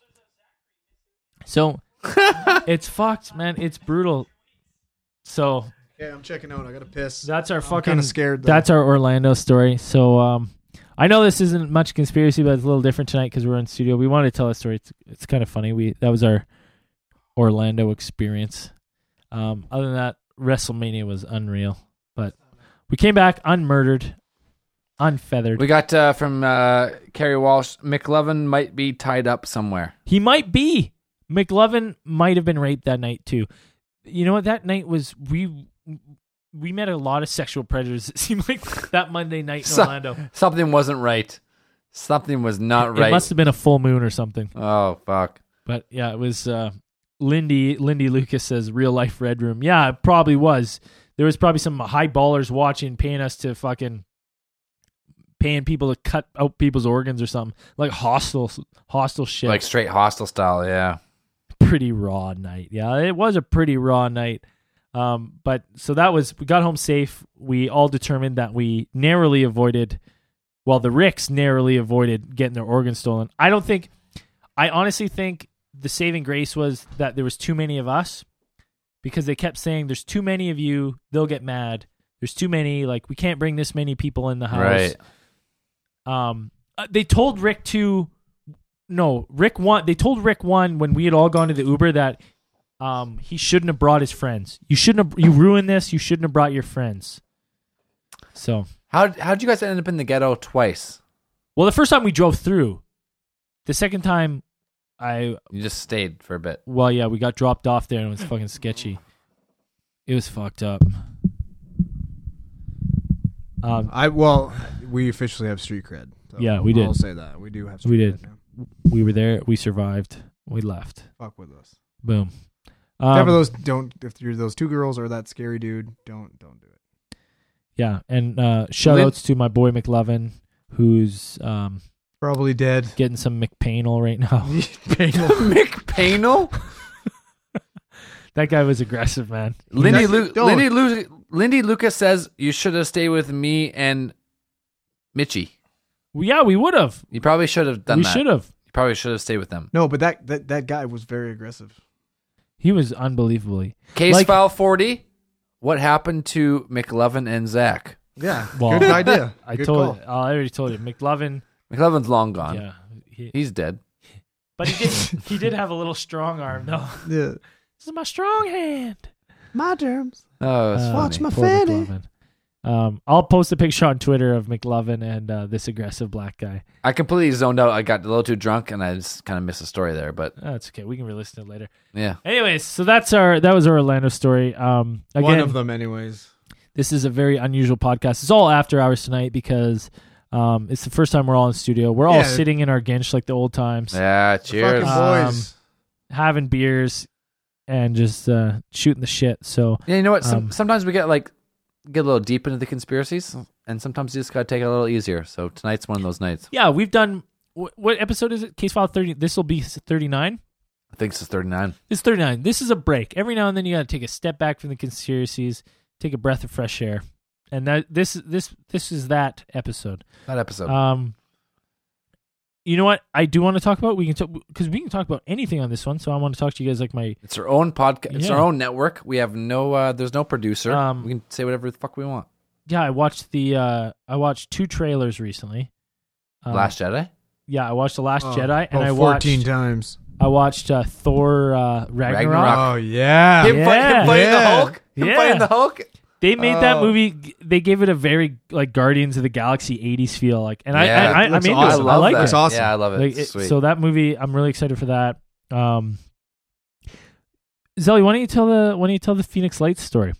So it's fucked, man. It's brutal. So Yeah, I'm checking out. I got to piss. that's our I'm fucking. kind of scared. Though. That's our Orlando story. So I know this isn't much conspiracy, but it's a little different tonight because we're in studio. We wanted to tell a story. It's kind of funny. That was our Orlando experience. Other than that, WrestleMania was unreal. But we came back unmurdered, unfeathered. We got from Kerry Walsh. McLovin might be tied up somewhere. He might be. McLovin might have been raped that night too. You know what? That night was we met a lot of sexual predators. It seemed like that Monday night in Orlando. Something wasn't right. Something was not It right. must have been a full moon or something. Oh fuck. But yeah, it was. Lindy Lucas says real life Red Room. Yeah, it probably was. There was probably some high ballers watching, paying people to cut out people's organs or something, like hostile shit. Like straight hostile style. Yeah. Pretty raw night. Yeah, it was a pretty raw night. But so we got home safe. We all determined that we the Ricks narrowly avoided getting their organs stolen. I honestly think the saving grace was that there was too many of us, because they kept saying there's too many of you, they'll get mad. There's too many, like, we can't bring this many people in the house. Right. They told Rick 1, they told Rick 1 when we had all gone to the Uber that he shouldn't have brought his friends. You ruined this, you shouldn't have brought your friends. So How'd you guys end up in the ghetto twice? well, the first time we drove through. The second time You just stayed for a bit. well, yeah, we got dropped off there and it was fucking sketchy. It was fucked up. We officially have street cred. So Yeah, we did. I'll say that we do have. We Street did. cred now. We were there, we survived, we left. Fuck with us. Boom. If you're those two girls or that scary dude, don't do it. Yeah, and shout outs to my boy McLovin, who's Probably dead. getting some McPainel right now. Mick Painel? That guy was aggressive, man. Lindy Don't. Lucas says you should have stayed with me and Mitchie. Well, yeah, we would have. You probably should have done We that. should have. You probably should have stayed with them. No, but that guy was very aggressive. He was unbelievably. Case Like- file 40. What happened to McLovin and Zach? Yeah, Well, good idea. I Good told. call. I already told you, McLovin. McLovin's long gone. Yeah, He's dead. but he did have a little strong arm though. Yeah, This is my strong hand. my terms. Oh, it's Watch funny. my Poor fanny. McLovin. I'll post a picture on Twitter of McLovin and this aggressive black guy. I completely zoned out. I got a little too drunk and I just kind of missed the story there. But That's okay. We can re-listen to it later. yeah. Anyways, so that was our Orlando story. Again, One of them, anyways. this is a very unusual podcast. It's all after hours tonight because it's the first time we're all in the studio. We're all Yeah. sitting in our Ginch like the old times, Yeah, cheers. Fucking boys. having beers, and just shooting the shit. So Yeah, you know what? Sometimes we get a little deep into the conspiracies, and sometimes you just gotta take it a little easier. So tonight's one of those nights. yeah, we've done. What episode is it? Case file 30. This will be 39. I think this is 39. It's 39. This is a break. Every now and then you got to take a step back from the conspiracies, take a breath of fresh air, and this is that episode. That episode. You know what I do want to talk about? We can talk about anything on this one. So I want to talk to you guys like my. It's our own podcast. It's Yeah. our own network. We have no. There's no producer. We can say whatever the fuck we want. Yeah, I watched I watched 2 trailers recently. Last Jedi. Yeah, I watched The Last Jedi, and about I watched 14 times. I watched Thor Ragnarok. Ragnarok. Oh, yeah. Him fighting the Yeah. Hulk. Him Yeah. fighting the Hulk. They made that movie. They gave it a very like Guardians of the Galaxy '80s feel. Like, and Yeah, I'm looks into awesome. it. I like that. it. It's awesome. Yeah, I love it. Like, It's sweet. so that movie, I'm really excited for that. Zelly, why don't you tell the Phoenix Lights story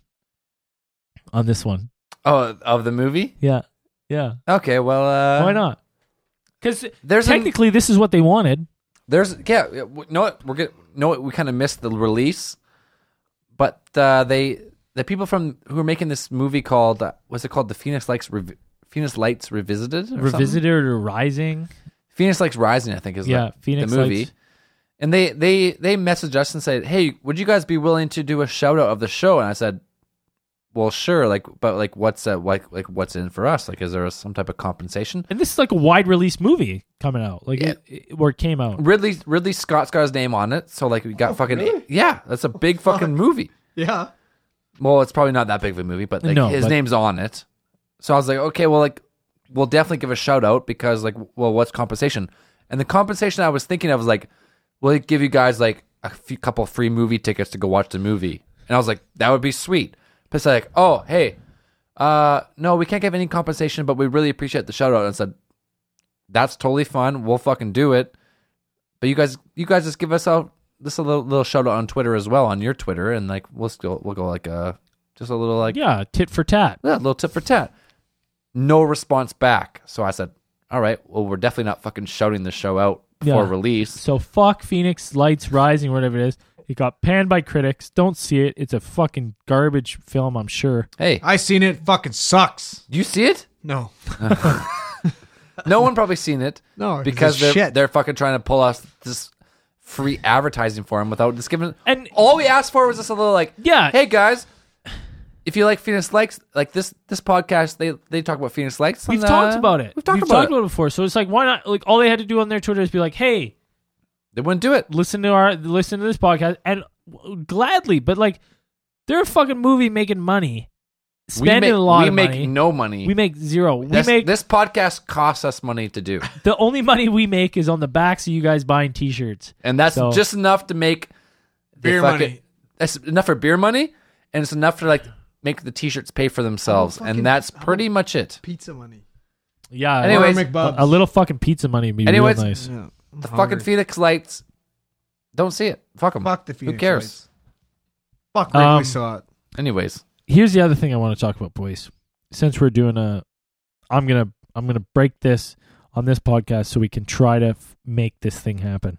on this one? Oh, of the movie? Yeah. Okay, well, Why not? Because There's technically, this is what they wanted. know what? We kind of missed the release, but the people who are making this movie called what's it called? The Phoenix Lights Revisited, or Revisited or Rising. Phoenix Lights Rising, I think is Phoenix the movie. Lights. And they messaged us and said, "Hey, would you guys be willing to do a shout out of the show?" And I said, "Well, sure. But what's what's in for us? Like, is there some type of compensation?" And this is like a wide release movie coming out, like where it came out. Ridley Scott's got his name on it, so like we got really? yeah, that's a big fucking movie. Yeah. Well, it's probably not that big of a movie, but his name's on it. So I was like, okay, well, we'll definitely give a shout out because what's compensation? And the compensation I was thinking of was we'll give you guys a couple free movie tickets to go watch the movie. And I was like, that would be sweet. But it's like, oh, hey, no, we can't give any compensation, but we really appreciate the shout out. And I said, that's totally fun. We'll fucking do it. But you guys just give us a little shout out on Twitter as well, on your Twitter, and we'll go just a little Tit for tat. yeah, a little tip for tat. No response back. So I said, all right, well, we're definitely not fucking shouting the show out before release. So fuck Phoenix Lights Rising, whatever it is. It got panned by critics. Don't see it. It's a fucking garbage film, I'm sure. Hey, I seen it. Fucking sucks. you see it? No. No one probably seen it. No, because it's shit. they're fucking trying to pull us this free advertising for them without just giving. And all we asked for was just a little hey guys, if you like Phoenix Lights, this podcast, they talk about Phoenix Lights. we've talked about it. We've talked about about it before. So it's why not? All they had to do on their Twitter is be like, hey, They wouldn't do it. listen to this podcast, and gladly. But they're a fucking movie making money, spending a lot of money. We make no money. We make zero. This podcast costs us money to do, The only money we make is on the backs of you guys buying T-shirts. and that's So- just enough to make Beer money. That's enough for beer money, and it's enough to make the T-shirts pay for themselves, and that's pretty much it. Pizza money. Yeah. Anyways, Or McBubs. a little fucking pizza money would be Anyways, real nice. Yeah. The fucking Phoenix Lights, don't see it. Fuck them. Fuck the Phoenix Who cares? Lights. Fuck Ridley Um, Scott. Anyways, Here's the other thing I want to talk about, boys. Since we're doing I'm gonna break this on this podcast so we can try to make this thing happen.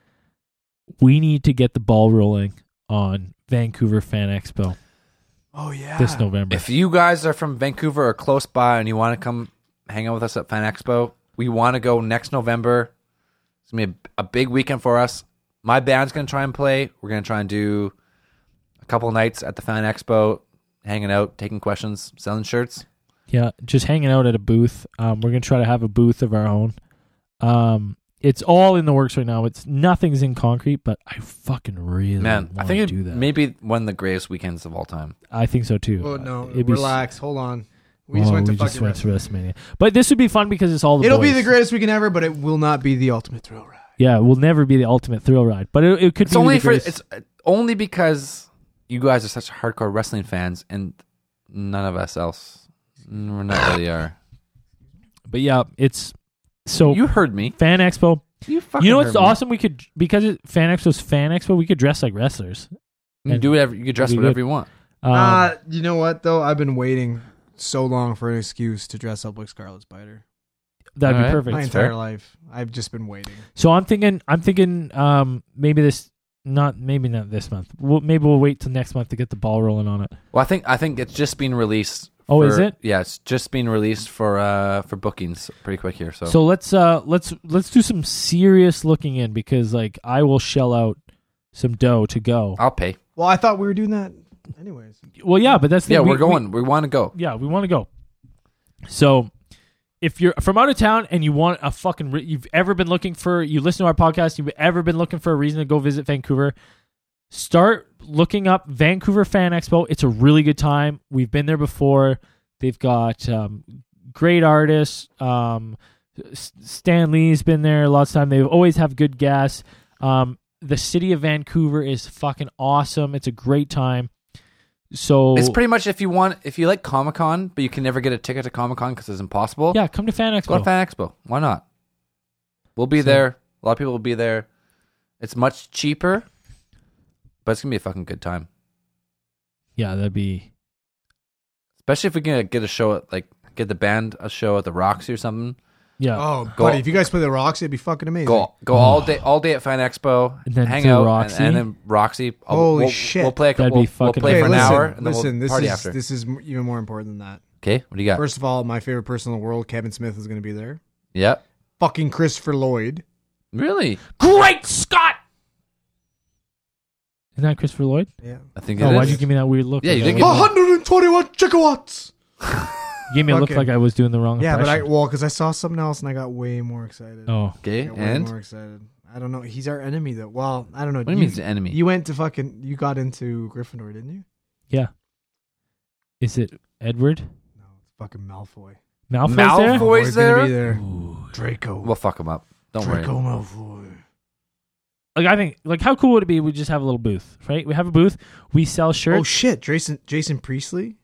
We need to get the ball rolling on Vancouver Fan Expo Oh yeah. this November. if you guys are from Vancouver or close by and you want to come hang out with us at Fan Expo, we want to go next November. It's going to be a big weekend for us. My band's going to try and play. We're going to try and do a couple nights at the Fan Expo, hanging out, taking questions, selling shirts. Yeah, just hanging out at a booth. We're gonna try to have a booth of our own. It's all in the works right now. Nothing's in concrete, but I fucking really Man, I want think to it do that. may be one of the greatest weekends of all time. I think so too. Oh no. It'd be Relax. Hold on. We just went to fucking WrestleMania. But this would be fun because it's all the It'll boys. be the greatest weekend ever, but it will not be the ultimate thrill ride. Yeah, it will never be the ultimate thrill ride, but it could It's be only the greatest. it's only because you guys are such hardcore wrestling fans, and none of us else. We're not really are. But yeah, it's so You heard me. Fan Expo. You fucking You know heard what's me. awesome? We could Fan Expo's Fan Expo. We could dress like wrestlers. You can do whatever. You can dress It'd be whatever good. you want. You know what though? I've been waiting so long for an excuse to dress up like Scarlet Spider. That'd be Alright. perfect. My That's entire fair. life, I've just been waiting. So I'm thinking, maybe this maybe not this month. Maybe we'll wait till next month to get the ball rolling on it. Well, I think it's just been released. Oh, is it? Yeah, it's just been released for bookings pretty quick here. So let's do some serious looking in, because like I will shell out some dough to go. I'll pay. Well, I thought we were doing that anyways. Well, yeah, but that's the Yeah, thing. we're going. We want to go. Yeah, we want to go. So if you're from out of town and you want a fucking, you've ever been looking for, you listen to our podcast, you've ever been looking for a reason to go visit Vancouver, start looking up Vancouver Fan Expo. It's a really good time. We've been there before. They've got great artists. Stan Lee's been there lots of time. They always have good guests. The city of Vancouver is fucking awesome. It's a great time. So It's pretty much if you like Comic-Con, but you can never get a ticket to Comic-Con because it's impossible. yeah, come to Fan Expo. Go to Fan Expo. Why not? We'll be there. A lot of people will be there. It's much cheaper, but it's gonna be a fucking good time. Yeah, that'd be. Especially if we can get a show at get the band a show at the Roxy or something. Yeah. Oh, Go- buddy, if you guys play the Rocks, it'd be fucking amazing. Go all day at Fan Expo, And then hang to out, Roxy? and then Roxy. Holy we'll, shit. We'll play. That'd be We'll fucking play for an listen, hour, and then listen, we'll party this after. is even more important than that. Okay, what do you got? First of all, my favorite person in the world, Kevin Smith, is going to be there. Yep. Fucking Christopher Lloyd. Really? Great Scott! Isn't that Christopher Lloyd? Yeah. I think. Oh, it why'd is. you give me that weird look? Yeah, you Like did I give was- me- 121 gigawatts. You gave me a look fucking- like I was doing the wrong Yeah, impression. because I saw something else and I got way more excited. Oh. Okay, Got way and more excited. I don't know. He's our enemy, though. Well, I don't know. what do you mean he's the enemy? You went to you got into Gryffindor, didn't you? Yeah. Is it Edward? No, it's fucking Malfoy. Malfoy's Malfoy? there? Boy's gonna be there? there. Draco. We'll fuck him up. Don't Draco worry. Malfoy. Like, I think, like, how cool would it be? We just have a little booth, right? We have a booth. We sell Oh shirts. shit, Jason Priestley.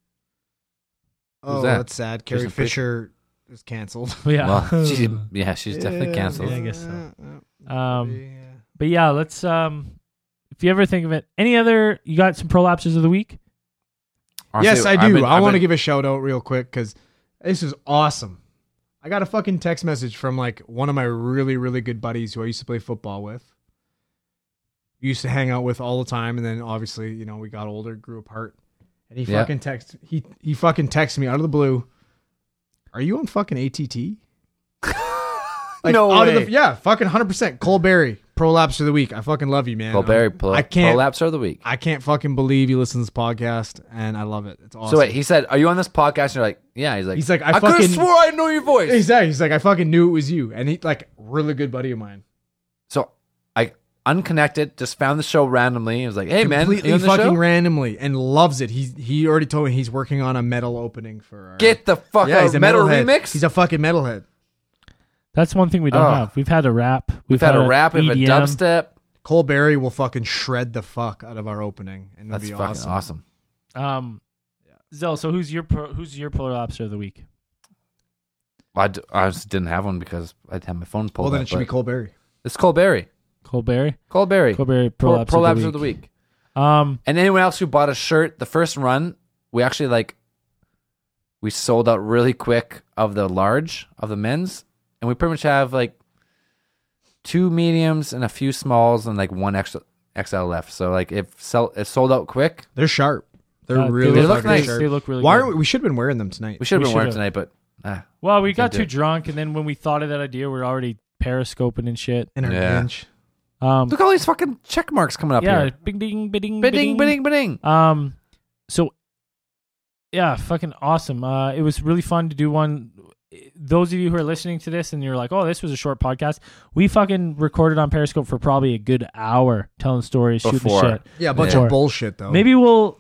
Oh, that? that's sad. Carrie Jason Priestley? Fisher is canceled. Yeah. Well, she's definitely canceled. Yeah, I guess so. Yeah. But yeah, let's, if you ever think of it, any other, you got some prolapses of the week? Honestly, Yes, I I've do. been- I I've want to been- give a shout out real quick because this is awesome. I got a fucking text message from like one of my really, really good buddies who I used to play football with. Used to hang out with all the time, and then obviously, we got older, grew apart. And he Yeah. fucking texted me out of the blue. Are you on fucking ATT? Like, No out of way. the, fucking 100%. Cole Berry, prolapse of the week. I fucking love you, man. Colberry I can't. prolapse of the week. I can't fucking believe you listen to this podcast, and I love it. It's awesome. So wait, he said, "Are you on this podcast?" And you're like, "Yeah." He's like, I "I could have fucking- swore I know your voice." He's like, I fucking knew it was you, and he like really good buddy of mine. So I unconnected, just found the show randomly. He was like, "Hey man, Completely you on the fucking show? randomly, and loves it. He already told me he's working on a metal opening for. Get the fuck out!" he's a Metal metalhead. remix. He's a fucking metalhead. That's one thing we don't Oh. have. We've had a rap. We've had a rap, we have a EDM. dubstep. Cole Berry will fucking shred the fuck out of our opening, and it'll That's be fucking awesome. Zell, so who's your prolapse of the week? I just didn't have one because I had my phone pulled. Well, then up, it should be but Cole Berry. It's Colberry. Colberry? Colberry. Colberry prolapse, Prolapse of the week. And anyone else who bought a shirt, the first run, we actually we sold out really quick of the large of the men's, and we pretty much have 2 mediums and a few smalls and one XL left. So it's sold out quick. They're sharp. They're They really look fucking nice. sharp. They look really Why good. aren't we should have been wearing them tonight? We should have We been wearing should've. tonight, but Well, we got do too it. drunk, and then when we thought of that idea, we were already periscoping and shit. In our Yeah. bench. Um, look at all these fucking check marks coming up yeah, here. bing, ding, bidding, Bidding, bidding, bidding. So, yeah, fucking awesome. It was really fun to do one. Those of you who are listening to this and you're like, oh, this was a short podcast. We fucking recorded on Periscope for probably a good hour telling stories, shooting Before. shit. Yeah, a bunch Yeah. of bullshit though. Maybe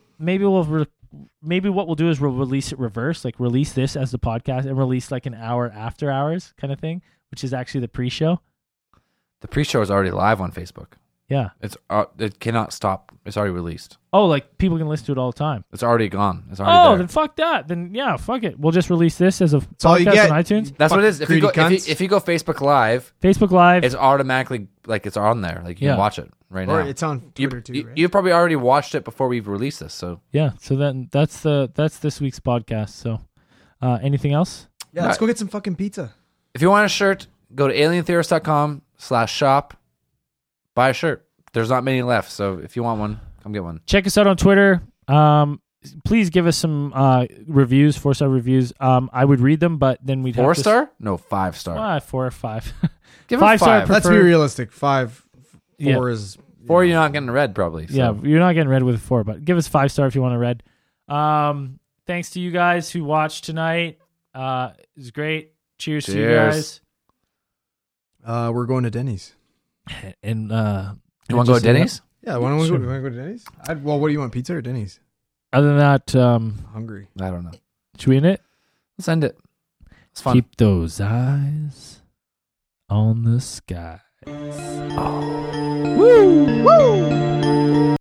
what we'll do is we'll release it reverse, release this as the podcast and release an hour after hours kind of thing, which is actually the pre-show. The pre-show is already live on Facebook. Yeah. It cannot stop. It's already released. Oh, people can listen to it all the time. It's already gone. It's already Oh, there. then fuck that. Then yeah, fuck it. We'll just release this as a all you podcast get. on iTunes, That's what it is. If you Greedy go cunts. if you go Facebook Live, Facebook Live. it's automatically it's on there. You Yeah. can watch it right or now. it's on Twitter too. Right? You've probably already watched it before we've released this. So Yeah, so then that's this week's podcast. So, anything else? Yeah, let's go get some fucking pizza. if you want a shirt, go to alientheorist.com/shop. Buy a shirt. there's not many left. So if you want one, come get one. Check us out on Twitter. Please give us some reviews, 4-star reviews. I would read them, but then we'd have 4-star? No, 5-star. 4 or 5. Give 5-star. us 5. Let's be realistic. 4 Yeah. is 4, you're not getting red probably. So. Yeah, you're not getting red with a 4, but give us 5-star if you want a red. Thanks to you guys who watched tonight. It was great. Cheers to you guys. We're going to Denny's. And You want to go to Denny's? Yeah, why don't we Sure. go? You want to go to Denny's? Well, what do you want, pizza or Denny's? Other than that, Hungry. I don't know. should we end it? Let's end it. It's fun. Keep those eyes on the sky. Woo! Woo!